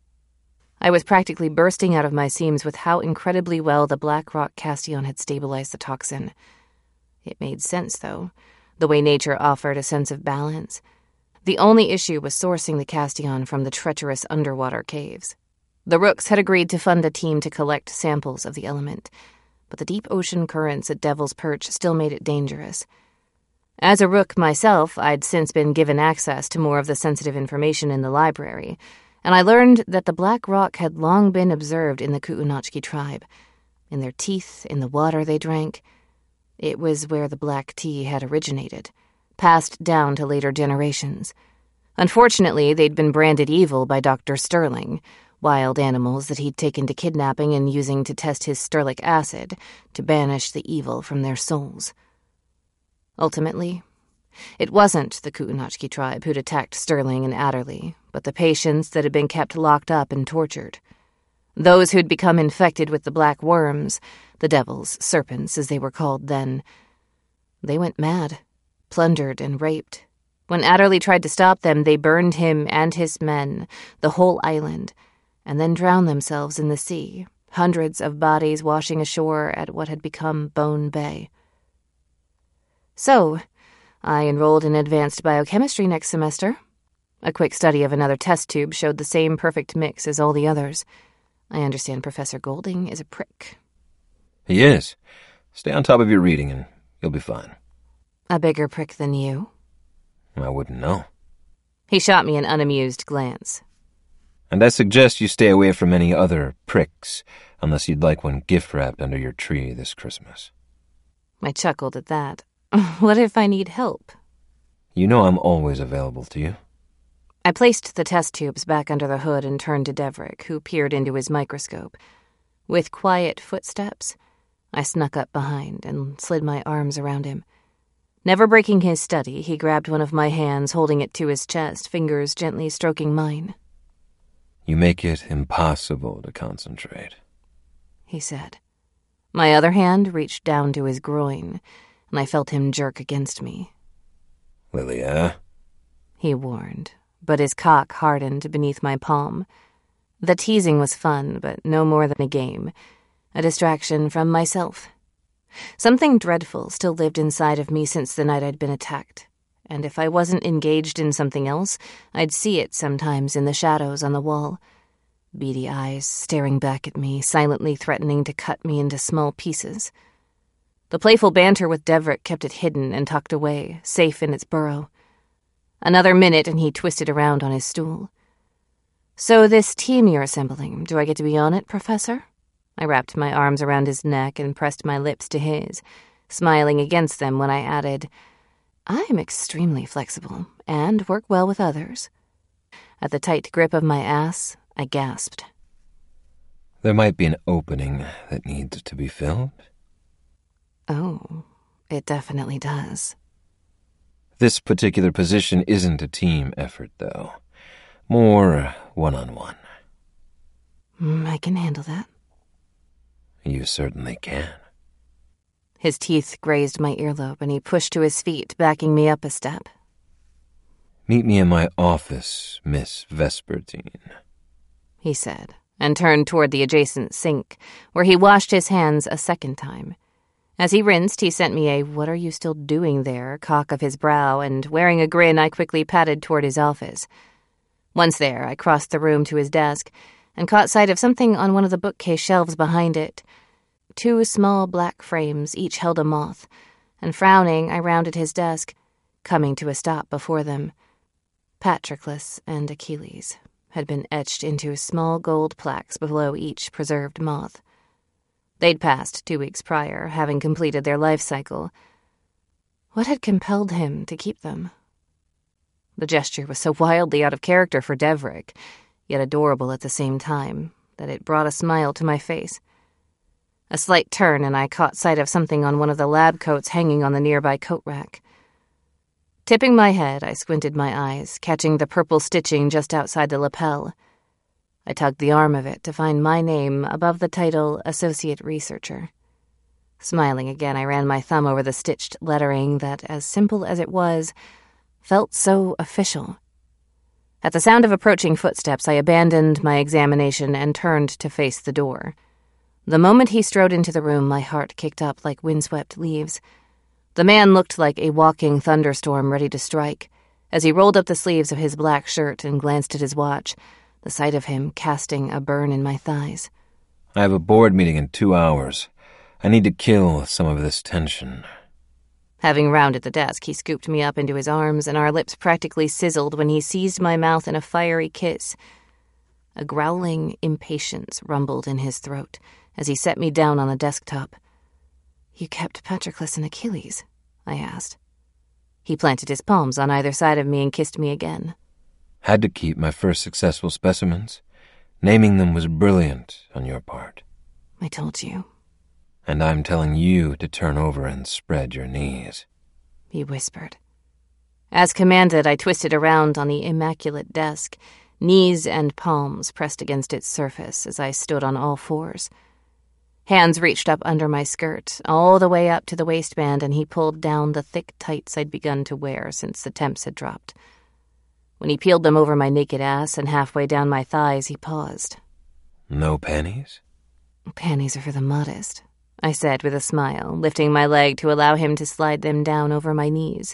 I was practically bursting out of my seams with how incredibly well the Black Rock Castillon had stabilized the toxin. It made sense, though, the way nature offered a sense of balance. The only issue was sourcing the Castillon from the treacherous underwater caves. The Rooks had agreed to fund a team to collect samples of the element, but the deep ocean currents at Devil's Perch still made it dangerous. As a Rook myself, I'd since been given access to more of the sensitive information in the library, and I learned that the Black Rock had long been observed in the Ku'unachki tribe, in their teeth, in the water they drank. It was where the black tea had originated, passed down to later generations. Unfortunately, they'd been branded evil by Doctor Sterling, wild animals that he'd taken to kidnapping and using to test his sterlic acid to banish the evil from their souls. Ultimately, it wasn't the Ku'unachki tribe who'd attacked Sterling and Adderley, but the patients that had been kept locked up and tortured. Those who'd become infected with the black worms, the devils, serpents as they were called then. They went mad, plundered and raped. When Adderley tried to stop them, they burned him and his men, the whole island, and then drowned themselves in the sea, hundreds of bodies washing ashore at what had become Bone Bay. So, I enrolled in advanced biochemistry next semester. A quick study of another test tube showed the same perfect mix as all the others. I understand Professor Golding is a prick. He is. Stay on top of your reading and you'll be fine. A bigger prick than you? I wouldn't know. He shot me an unamused glance. And I suggest you stay away from any other pricks, unless you'd like one gift-wrapped under your tree this Christmas. I chuckled at that. What if I need help? You know I'm always available to you. I placed the test tubes back under the hood and turned to Deverick, who peered into his microscope. With quiet footsteps, I snuck up behind and slid my arms around him. Never breaking his study, he grabbed one of my hands, holding it to his chest, fingers gently stroking mine. You make it impossible to concentrate, he said. My other hand reached down to his groin, and I felt him jerk against me. Lilia, he warned, but his cock hardened beneath my palm. The teasing was fun, but no more than a game, a distraction from myself. Something dreadful still lived inside of me since the night I'd been attacked, and if I wasn't engaged in something else, I'd see it sometimes in the shadows on the wall. Beady eyes staring back at me, silently threatening to cut me into small pieces. The playful banter with Deverick kept it hidden and tucked away, safe in its burrow. Another minute and he twisted around on his stool. So this team you're assembling, do I get to be on it, Professor? I wrapped my arms around his neck and pressed my lips to his, smiling against them when I added, I'm extremely flexible and work well with others. At the tight grip of my ass, I gasped. There might be an opening that needs to be filled. Oh, it definitely does. This particular position isn't a team effort, though. More one-on-one. Mm, I can handle that. You certainly can. His teeth grazed my earlobe, and he pushed to his feet, backing me up a step. Meet me in my office, Miss Vespertine, he said, and turned toward the adjacent sink, where he washed his hands a second time. As he rinsed, he sent me a "what are you still doing there" cock of his brow, and wearing a grin, I quickly padded toward his office. Once there, I crossed the room to his desk and caught sight of something on one of the bookcase shelves behind it. Two small black frames each held a moth, and frowning, I rounded his desk, coming to a stop before them. Patroclus and Achilles had been etched into small gold plaques below each preserved moth. They'd passed two weeks prior, having completed their life cycle. What had compelled him to keep them? The gesture was so wildly out of character for Deverick, yet adorable at the same time, that it brought a smile to my face. A slight turn, and I caught sight of something on one of the lab coats hanging on the nearby coat rack. Tipping my head, I squinted my eyes, catching the purple stitching just outside the lapel. I tugged the arm of it to find my name above the title Associate Researcher. Smiling again, I ran my thumb over the stitched lettering that, as simple as it was, felt so official. At the sound of approaching footsteps, I abandoned my examination and turned to face the door. The moment he strode into the room, my heart kicked up like windswept leaves. The man looked like a walking thunderstorm ready to strike. As he rolled up the sleeves of his black shirt and glanced at his watch, the sight of him casting a burn in my thighs. I have a board meeting in two hours. I need to kill some of this tension. Having rounded the desk, he scooped me up into his arms, and our lips practically sizzled when he seized my mouth in a fiery kiss. A growling impatience rumbled in his throat as he set me down on the desktop. "You kept Patroclus and Achilles?" I asked. He planted his palms on either side of me and kissed me again. Had to keep my first successful specimens. Naming them was brilliant on your part. I told you. And I'm telling you to turn over and spread your knees, he whispered. As commanded, I twisted around on the immaculate desk, knees and palms pressed against its surface as I stood on all fours. Hands reached up under my skirt, all the way up to the waistband, and he pulled down the thick tights I'd begun to wear since the temps had dropped. When he peeled them over my naked ass and halfway down my thighs, he paused. No panties? Panties are for the modest, I said with a smile, lifting my leg to allow him to slide them down over my knees.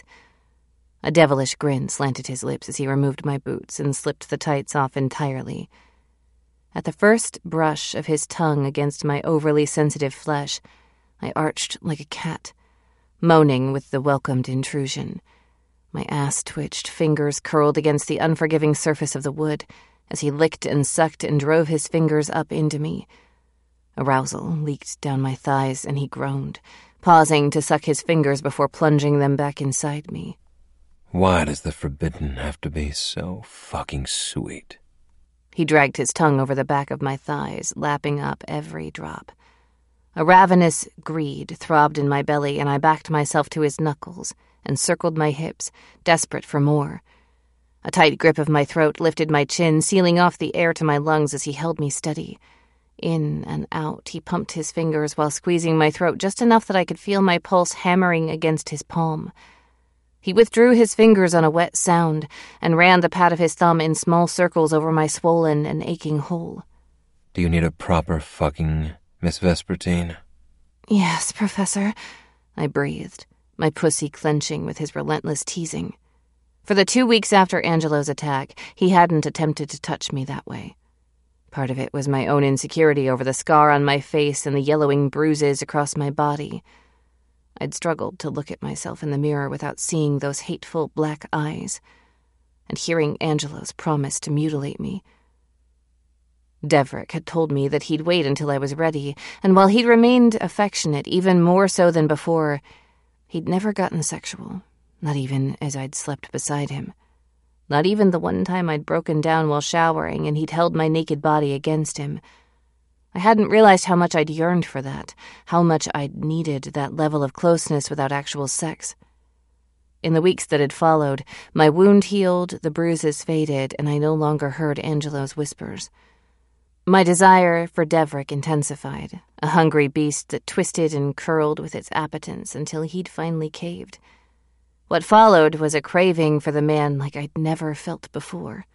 A devilish grin slanted his lips as he removed my boots and slipped the tights off entirely. At the first brush of his tongue against my overly sensitive flesh, I arched like a cat, moaning with the welcomed intrusion. My ass twitched, fingers curled against the unforgiving surface of the wood as he licked and sucked and drove his fingers up into me. Arousal leaked down my thighs, and he groaned, pausing to suck his fingers before plunging them back inside me. Why does the forbidden have to be so fucking sweet? He dragged his tongue over the back of my thighs, lapping up every drop. A ravenous greed throbbed in my belly, and I backed myself to his knuckles and circled my hips, desperate for more. A tight grip of my throat lifted my chin, sealing off the air to my lungs as he held me steady. In and out, he pumped his fingers while squeezing my throat just enough that I could feel my pulse hammering against his palm. He withdrew his fingers on a wet sound and ran the pad of his thumb in small circles over my swollen and aching hole. Do you need a proper fucking, Miss Vespertine? Yes, Professor, I breathed, my pussy clenching with his relentless teasing. For the two weeks after Angelo's attack, he hadn't attempted to touch me that way. Part of it was my own insecurity over the scar on my face and the yellowing bruises across my body. I'd struggled to look at myself in the mirror without seeing those hateful black eyes and hearing Angelo's promise to mutilate me. Deverick had told me that he'd wait until I was ready, and while he'd remained affectionate even more so than before, he'd never gotten sexual, not even as I'd slept beside him. Not even the one time I'd broken down while showering and he'd held my naked body against him. I hadn't realized how much I'd yearned for that, how much I'd needed that level of closeness without actual sex. In the weeks that had followed, my wound healed, the bruises faded, and I no longer heard Angelo's whispers. My desire for Deverick intensified, a hungry beast that twisted and curled with its appetence until he'd finally caved. What followed was a craving for the man like I'd never felt before.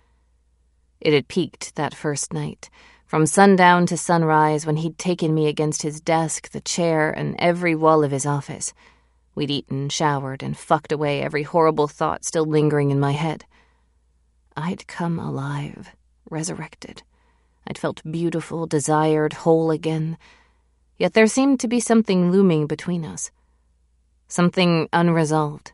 It had peaked that first night, from sundown to sunrise, when he'd taken me against his desk, the chair, and every wall of his office. We'd eaten, showered, and fucked away every horrible thought still lingering in my head. I'd come alive, resurrected. I'd felt beautiful, desired, whole again. Yet there seemed to be something looming between us. Something unresolved.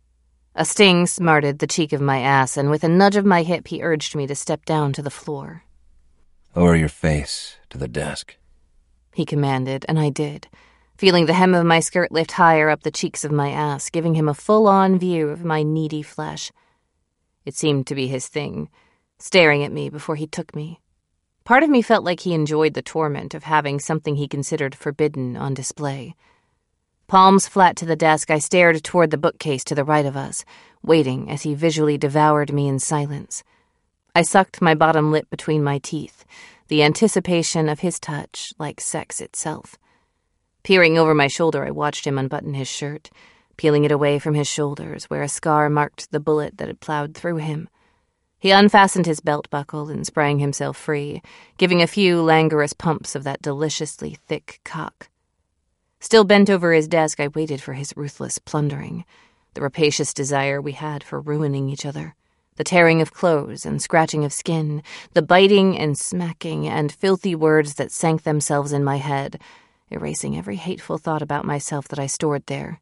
A sting smarted the cheek of my ass, and with a nudge of my hip he urged me to step down to the floor. Lower your face to the desk, he commanded, and I did, feeling the hem of my skirt lift higher up the cheeks of my ass, giving him a full-on view of my needy flesh. It seemed to be his thing, staring at me before he took me. Part of me felt like he enjoyed the torment of having something he considered forbidden on display. Palms flat to the desk, I stared toward the bookcase to the right of us, waiting as he visually devoured me in silence. I sucked my bottom lip between my teeth, the anticipation of his touch like sex itself. Peering over my shoulder, I watched him unbutton his shirt, peeling it away from his shoulders where a scar marked the bullet that had plowed through him. He unfastened his belt buckle and sprang himself free, giving a few languorous pumps of that deliciously thick cock. Still bent over his desk, I waited for his ruthless plundering, the rapacious desire we had for ruining each other, the tearing of clothes and scratching of skin, the biting and smacking and filthy words that sank themselves in my head, erasing every hateful thought about myself that I stored there.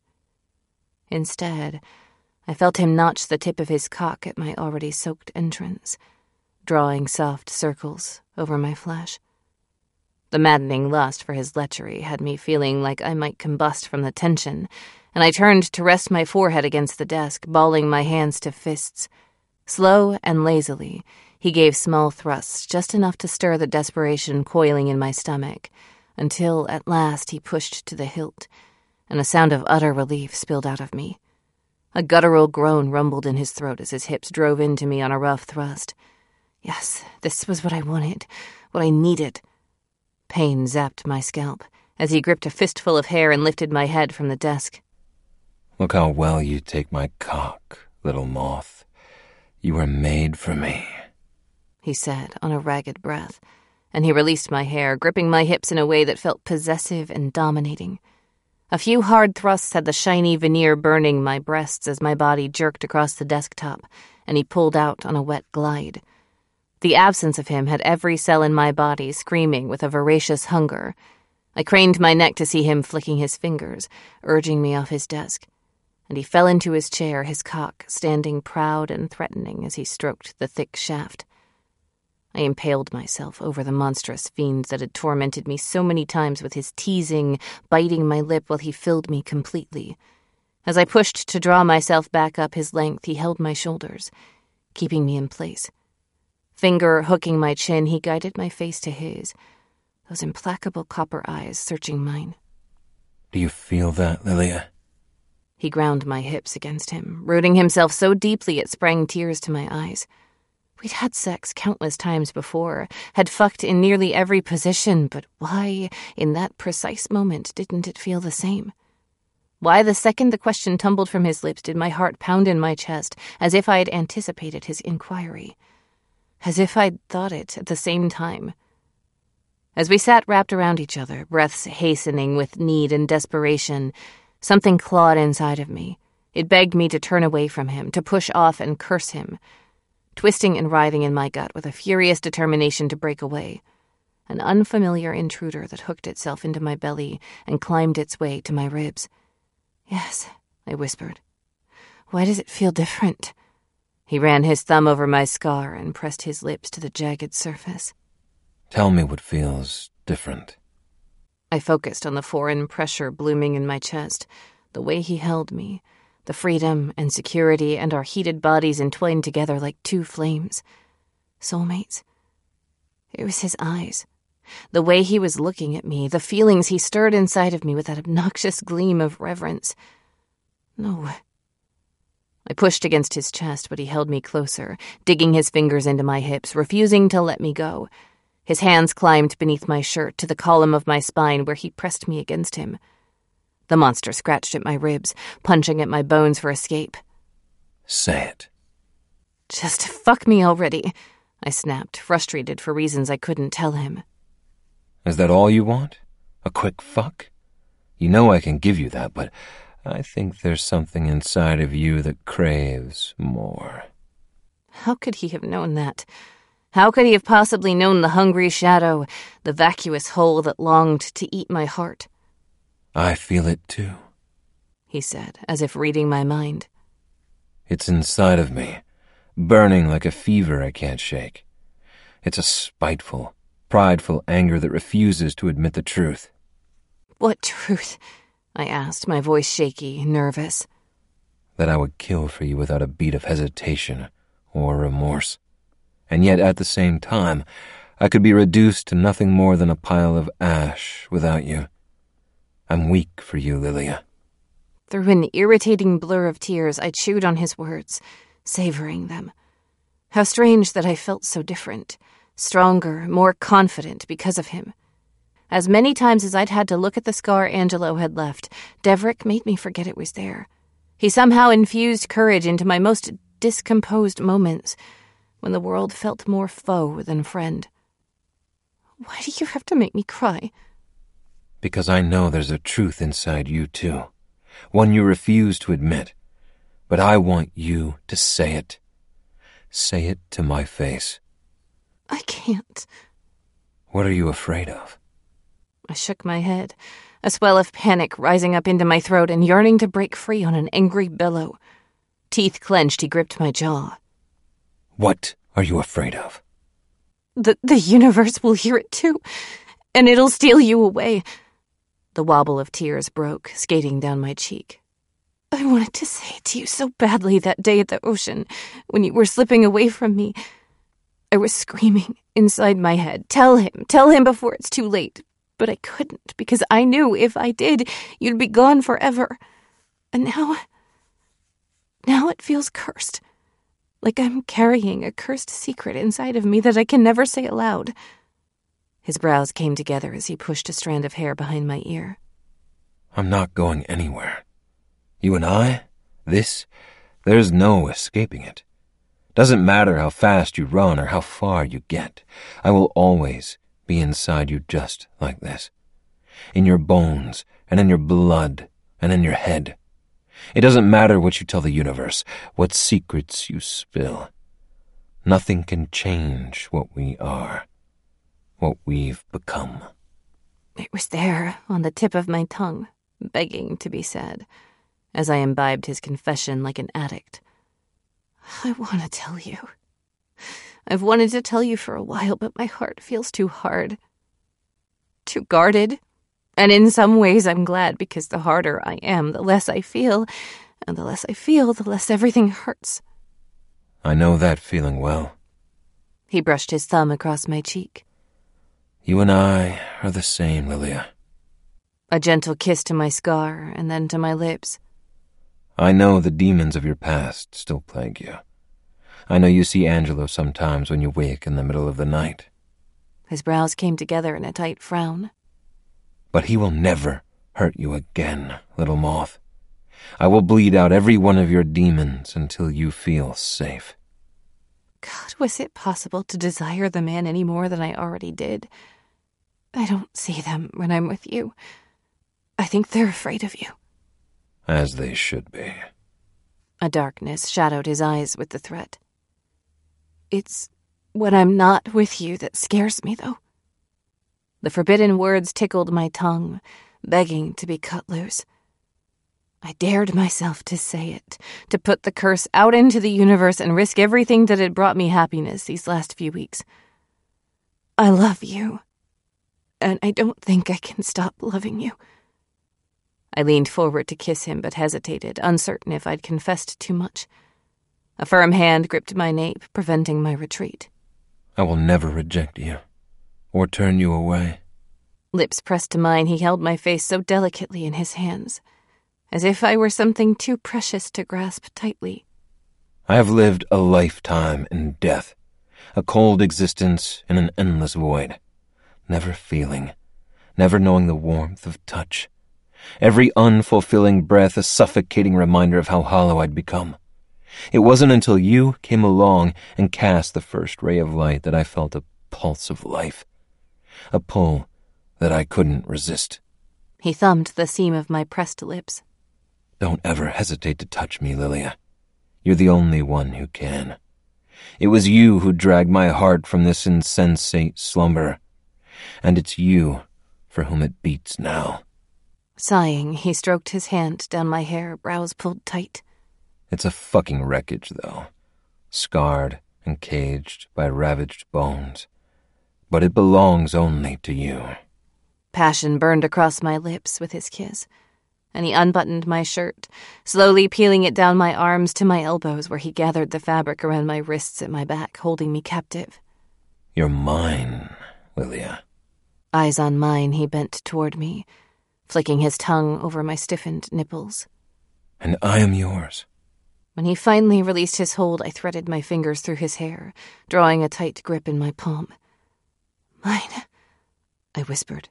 Instead, I felt him notch the tip of his cock at my already soaked entrance, drawing soft circles over my flesh. The maddening lust for his lechery had me feeling like I might combust from the tension, and I turned to rest my forehead against the desk, balling my hands to fists. Slow and lazily, he gave small thrusts, just enough to stir the desperation coiling in my stomach, until at last he pushed to the hilt, and a sound of utter relief spilled out of me. A guttural groan rumbled in his throat as his hips drove into me on a rough thrust. Yes, this was what I wanted, what I needed. Pain zapped my scalp as he gripped a fistful of hair and lifted my head from the desk. Look how well you take my cock, little moth. You were made for me, he said on a ragged breath, and he released my hair, gripping my hips in a way that felt possessive and dominating. A few hard thrusts had the shiny veneer burning my breasts as my body jerked across the desktop, and he pulled out on a wet glide. The absence of him had every cell in my body screaming with a voracious hunger. I craned my neck to see him flicking his fingers, urging me off his desk, and he fell into his chair, his cock standing proud and threatening as he stroked the thick shaft. I impaled myself over the monstrous fiend that had tormented me so many times with his teasing, biting my lip while he filled me completely. As I pushed to draw myself back up his length, he held my shoulders, keeping me in place. Finger hooking my chin, he guided my face to his, those implacable copper eyes searching mine. Do you feel that, Lilia? He ground my hips against him, rooting himself so deeply it sprang tears to my eyes. We'd had sex countless times before, had fucked in nearly every position, but why, in that precise moment, didn't it feel the same? Why, the second the question tumbled from his lips, did my heart pound in my chest, as if I had anticipated his inquiry? As if I'd thought it at the same time. As we sat wrapped around each other, breaths hastening with need and desperation, something clawed inside of me. It begged me to turn away from him, to push off and curse him, twisting and writhing in my gut with a furious determination to break away. An unfamiliar intruder that hooked itself into my belly and climbed its way to my ribs. Yes, I whispered. Why does it feel different? He ran his thumb over my scar and pressed his lips to the jagged surface. Tell me what feels different. I focused on the foreign pressure blooming in my chest, the way he held me, the freedom and security and our heated bodies entwined together like two flames. Soulmates. It was his eyes. The way he was looking at me, the feelings he stirred inside of me with that obnoxious gleam of reverence. No. I pushed against his chest, but he held me closer, digging his fingers into my hips, refusing to let me go. His hands climbed beneath my shirt to the column of my spine where he pressed me against him. The monster scratched at my ribs, punching at my bones for escape. Say it. Just fuck me already, I snapped, frustrated for reasons I couldn't tell him. Is that all you want? A quick fuck? You know I can give you that, but I think there's something inside of you that craves more. How could he have known that? How could he have possibly known the hungry shadow, the vacuous hole that longed to eat my heart? I feel it too, he said, as if reading my mind. It's inside of me, burning like a fever I can't shake. It's a spiteful, prideful anger that refuses to admit the truth. What truth? I asked, my voice shaky, nervous. That I would kill for you without a beat of hesitation or remorse. And yet at the same time, I could be reduced to nothing more than a pile of ash without you. I'm weak for you, Lilia. Through an irritating blur of tears, I chewed on his words, savoring them. How strange that I felt so different, stronger, more confident because of him. As many times as I'd had to look at the scar Angelo had left, Deverick made me forget it was there. He somehow infused courage into my most discomposed moments, when the world felt more foe than friend. Why do you have to make me cry? Because I know there's a truth inside you, too. One you refuse to admit. But I want you to say it. Say it to my face. I can't. What are you afraid of? I shook my head, a swell of panic rising up into my throat and yearning to break free on an angry billow. Teeth clenched, he gripped my jaw. What are you afraid of? The, the universe will hear it too, and it'll steal you away. The wobble of tears broke, skating down my cheek. I wanted to say it to you so badly that day at the ocean, when you were slipping away from me. I was screaming inside my head, tell him, tell him before it's too late. But I couldn't, because I knew if I did, you'd be gone forever. And now... now it feels cursed. Like I'm carrying a cursed secret inside of me that I can never say aloud. His brows came together as he pushed a strand of hair behind my ear. I'm not going anywhere. You and I, this, there's no escaping it. Doesn't matter how fast you run or how far you get. I will always be inside you just like this. In your bones, and in your blood, and in your head. It doesn't matter what you tell the universe, what secrets you spill. Nothing can change what we are, what we've become. It was there, on the tip of my tongue, begging to be said, as I imbibed his confession like an addict. I want to tell you. I've wanted to tell you for a while, but my heart feels too hard. Too guarded. And in some ways I'm glad, because the harder I am, the less I feel. And the less I feel, the less everything hurts. I know that feeling well. He brushed his thumb across my cheek. You and I are the same, Lilia. A gentle kiss to my scar, and then to my lips. I know the demons of your past still plague you. I know you see Angelo sometimes when you wake in the middle of the night. His brows came together in a tight frown. But he will never hurt you again, little moth. I will bleed out every one of your demons until you feel safe. God, was it possible to desire the man any more than I already did? I don't see them when I'm with you. I think they're afraid of you. As they should be. A darkness shadowed his eyes with the threat. It's when I'm not with you that scares me, though. The forbidden words tickled my tongue, begging to be cut loose. I dared myself to say it, to put the curse out into the universe and risk everything that had brought me happiness these last few weeks. I love you, and I don't think I can stop loving you. I leaned forward to kiss him, but hesitated, uncertain if I'd confessed too much. A firm hand gripped my nape, preventing my retreat. I will never reject you. or turn you away. Lips pressed to mine, he held my face so delicately in his hands, as if I were something too precious to grasp tightly. I have lived a lifetime in death, a cold existence in an endless void, never feeling, never knowing the warmth of touch. Every unfulfilling breath a suffocating reminder of how hollow I'd become. It wasn't until you came along and cast the first ray of light that I felt a pulse of life, a pull that I couldn't resist. He thumbed the seam of my pressed lips. Don't ever hesitate to touch me, Lilia. You're the only one who can. It was you who dragged my heart from this insensate slumber, and it's you for whom it beats now. Sighing, he stroked his hand down my hair, brows pulled tight. It's a fucking wreckage, though, scarred and caged by ravaged bones, but it belongs only to you. Passion burned across my lips with his kiss, and he unbuttoned my shirt, slowly peeling it down my arms to my elbows where he gathered the fabric around my wrists at my back, holding me captive. You're mine, Lilia. Eyes on mine, he bent toward me, flicking his tongue over my stiffened nipples. And I am yours. When he finally released his hold, I threaded my fingers through his hair, drawing a tight grip in my palm. Mine, I whispered.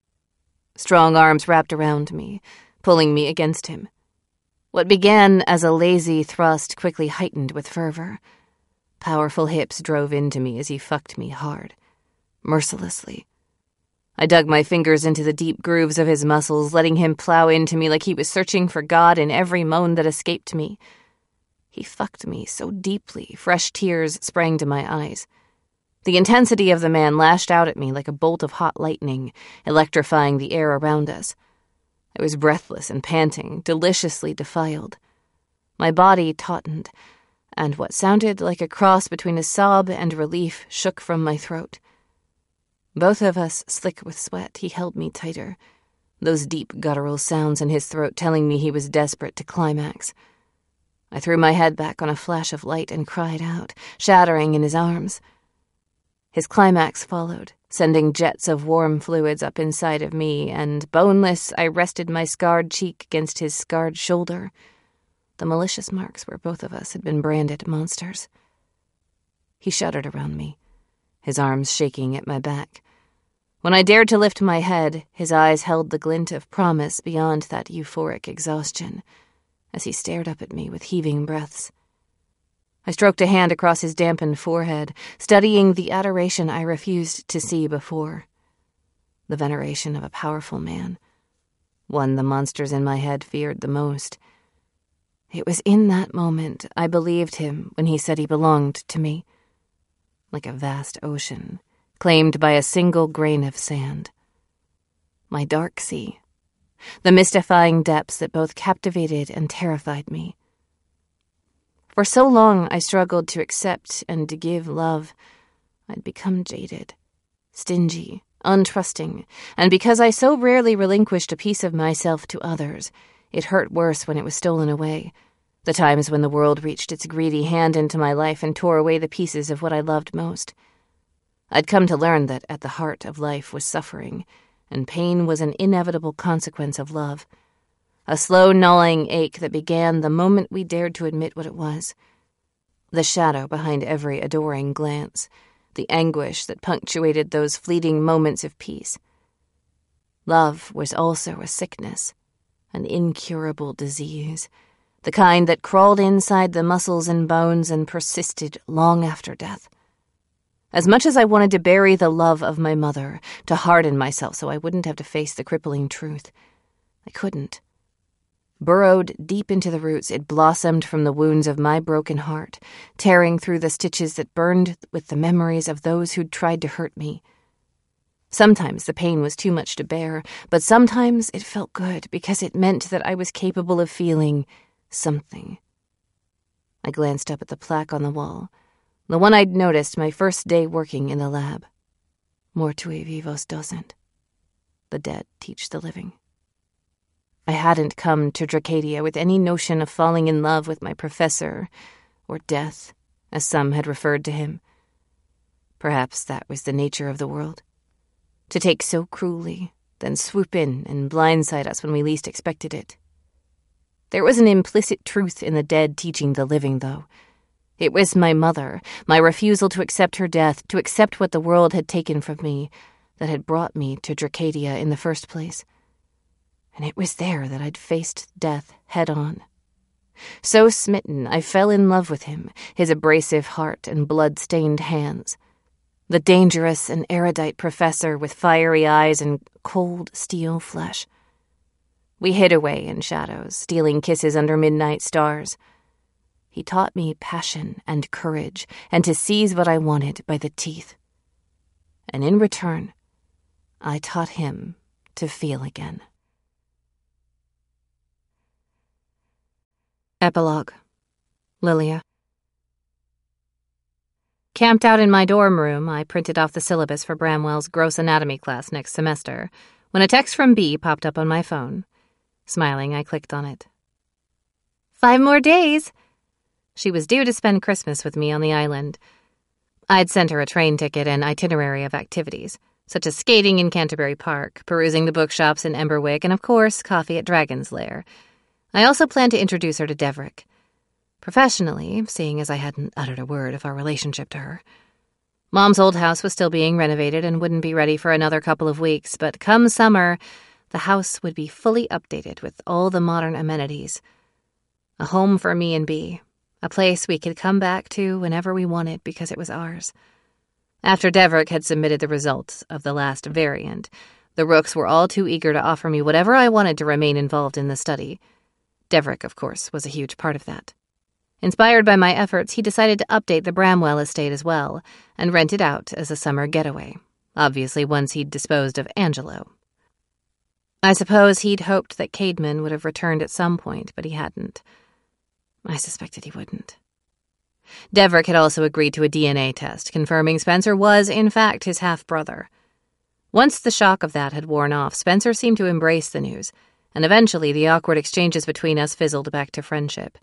Strong arms wrapped around me, pulling me against him. What began as a lazy thrust quickly heightened with fervor. Powerful hips drove into me as he fucked me hard, mercilessly. I dug my fingers into the deep grooves of his muscles, letting him plow into me like he was searching for God in every moan that escaped me. He fucked me so deeply, fresh tears sprang to my eyes. The intensity of the man lashed out at me like a bolt of hot lightning, electrifying the air around us. I was breathless and panting, deliciously defiled. My body tautened, and what sounded like a cross between a sob and relief shook from my throat. Both of us slick with sweat, he held me tighter, those deep guttural sounds in his throat telling me he was desperate to climax. I threw my head back on a flash of light and cried out, shattering in his arms. His climax followed, sending jets of warm fluids up inside of me, and, boneless, I rested my scarred cheek against his scarred shoulder, the malicious marks where both of us had been branded monsters. He shuddered around me, his arms shaking at my back. When I dared to lift my head, his eyes held the glint of promise beyond that euphoric exhaustion, as he stared up at me with heaving breaths. I stroked a hand across his dampened forehead, studying the adoration I refused to see before. The veneration of a powerful man, one the monsters in my head feared the most. It was in that moment I believed him when he said he belonged to me, like a vast ocean, claimed by a single grain of sand. My dark sea, the mystifying depths that both captivated and terrified me. For so long I struggled to accept and to give love. I'd become jaded, stingy, untrusting, and because I so rarely relinquished a piece of myself to others, it hurt worse when it was stolen away, the times when the world reached its greedy hand into my life and tore away the pieces of what I loved most. I'd come to learn that at the heart of life was suffering, and pain was an inevitable consequence of love. A slow gnawing ache that began the moment we dared to admit what it was. The shadow behind every adoring glance, the anguish that punctuated those fleeting moments of peace. Love was also a sickness, an incurable disease, the kind that crawled inside the muscles and bones and persisted long after death. As much as I wanted to bury the love of my mother, to harden myself so I wouldn't have to face the crippling truth, I couldn't. Burrowed deep into the roots, it blossomed from the wounds of my broken heart, tearing through the stitches that burned with the memories of those who'd tried to hurt me. Sometimes the pain was too much to bear, but sometimes it felt good because it meant that I was capable of feeling something. I glanced up at the plaque on the wall, the one I'd noticed my first day working in the lab. Mortui vivos docent. The dead teach the living. I hadn't come to Dracadia with any notion of falling in love with my professor, or death, as some had referred to him. Perhaps that was the nature of the world. To take so cruelly, then swoop in and blindside us when we least expected it. There was an implicit truth in the dead teaching the living, though. It was my mother, my refusal to accept her death, to accept what the world had taken from me, that had brought me to Dracadia in the first place. And it was there that I'd faced death head-on. So smitten, I fell in love with him, his abrasive heart and blood-stained hands. The dangerous and erudite professor with fiery eyes and cold steel flesh. We hid away in shadows, stealing kisses under midnight stars. He taught me passion and courage, and to seize what I wanted by the teeth. And in return, I taught him to feel again. Epilogue. Lilia. Camped out in my dorm room, I printed off the syllabus for Bramwell's gross anatomy class next semester, when a text from B popped up on my phone. Smiling, I clicked on it. Five more days! She was due to spend Christmas with me on the island. I'd sent her a train ticket and itinerary of activities, such as skating in Canterbury Park, perusing the bookshops in Emberwick, and of course, coffee at Dragon's Lair. I also planned to introduce her to Deverick. Professionally, seeing as I hadn't uttered a word of our relationship to her. Mom's old house was still being renovated and wouldn't be ready for another couple of weeks, but come summer, the house would be fully updated with all the modern amenities. A home for me and Bea, a place we could come back to whenever we wanted because it was ours. After Deverick had submitted the results of the last variant, the Rooks were all too eager to offer me whatever I wanted to remain involved in the study. Deverick, of course, was a huge part of that. Inspired by my efforts, he decided to update the Bramwell estate as well, and rent it out as a summer getaway, obviously once he'd disposed of Angelo. I suppose he'd hoped that Caedmon would have returned at some point, but he hadn't. I suspected he wouldn't. Deverick had also agreed to a D N A test, confirming Spencer was, in fact, his half-brother. Once the shock of that had worn off, Spencer seemed to embrace the news, and eventually the awkward exchanges between us fizzled back to friendship.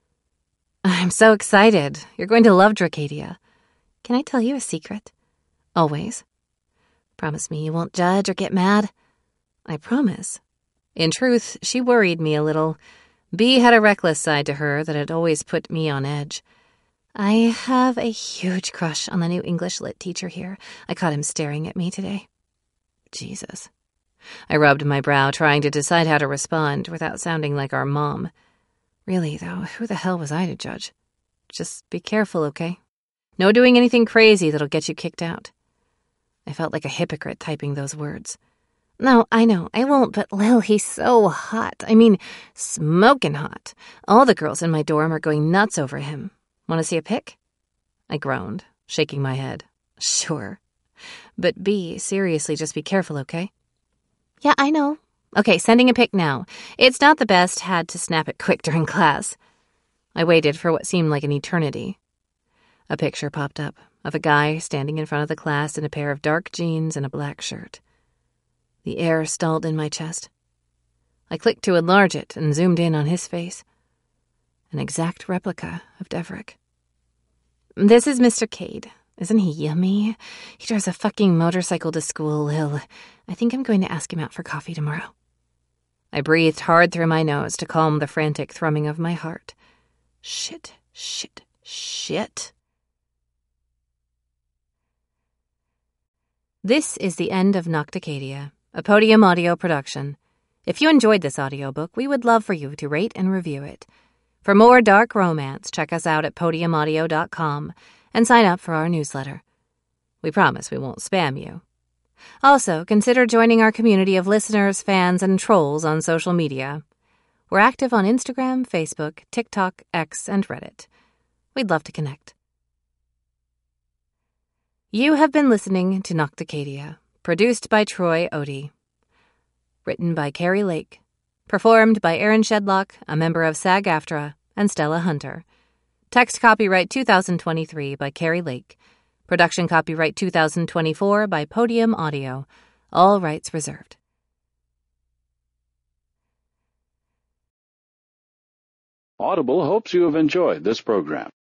I'm so excited. You're going to love Dracadia. Can I tell you a secret? Always. Promise me you won't judge or get mad. I promise. In truth, she worried me a little. Bea had a reckless side to her that had always put me on edge. I have a huge crush on the new English lit teacher here. I caught him staring at me today. Jesus. I rubbed my brow, trying to decide how to respond without sounding like our mom. Really, though, who the hell was I to judge? Just be careful, okay? No doing anything crazy that'll get you kicked out. I felt like a hypocrite typing those words. No, I know, I won't, but Lil, he's so hot. I mean, smoking hot. All the girls in my dorm are going nuts over him. Want to see a pic? I groaned, shaking my head. Sure. But Bea, seriously, just be careful, okay? Yeah, I know. Okay, sending a pic now. It's not the best, had to snap it quick during class. I waited for what seemed like an eternity. A picture popped up of a guy standing in front of the class in a pair of dark jeans and a black shirt. The air stalled in my chest. I clicked to enlarge it and zoomed in on his face. An exact replica of Deverick. This is Mister Cade. Isn't he yummy? He drives a fucking motorcycle to school, Lil. I think I'm going to ask him out for coffee tomorrow. I breathed hard through my nose to calm the frantic thrumming of my heart. Shit, shit, shit. This is the end of Nocticadia, a Podium Audio production. If you enjoyed this audiobook, we would love for you to rate and review it. For more dark romance, check us out at podium audio dot com and sign up for our newsletter. We promise we won't spam you. Also, consider joining our community of listeners, fans, and trolls on social media. We're active on Instagram, Facebook, TikTok, X, and Reddit. We'd love to connect. You have been listening to Nocticadia, produced by Troy Odie. Written by Carrie Lake. Performed by Aaron Shedlock, a member of SAG-AFTRA, and Stella Hunter. Text copyright two thousand twenty-three by Carrie Lake. Production copyright two thousand twenty-four by Podium Audio. All rights reserved. Audible hopes you have enjoyed this program.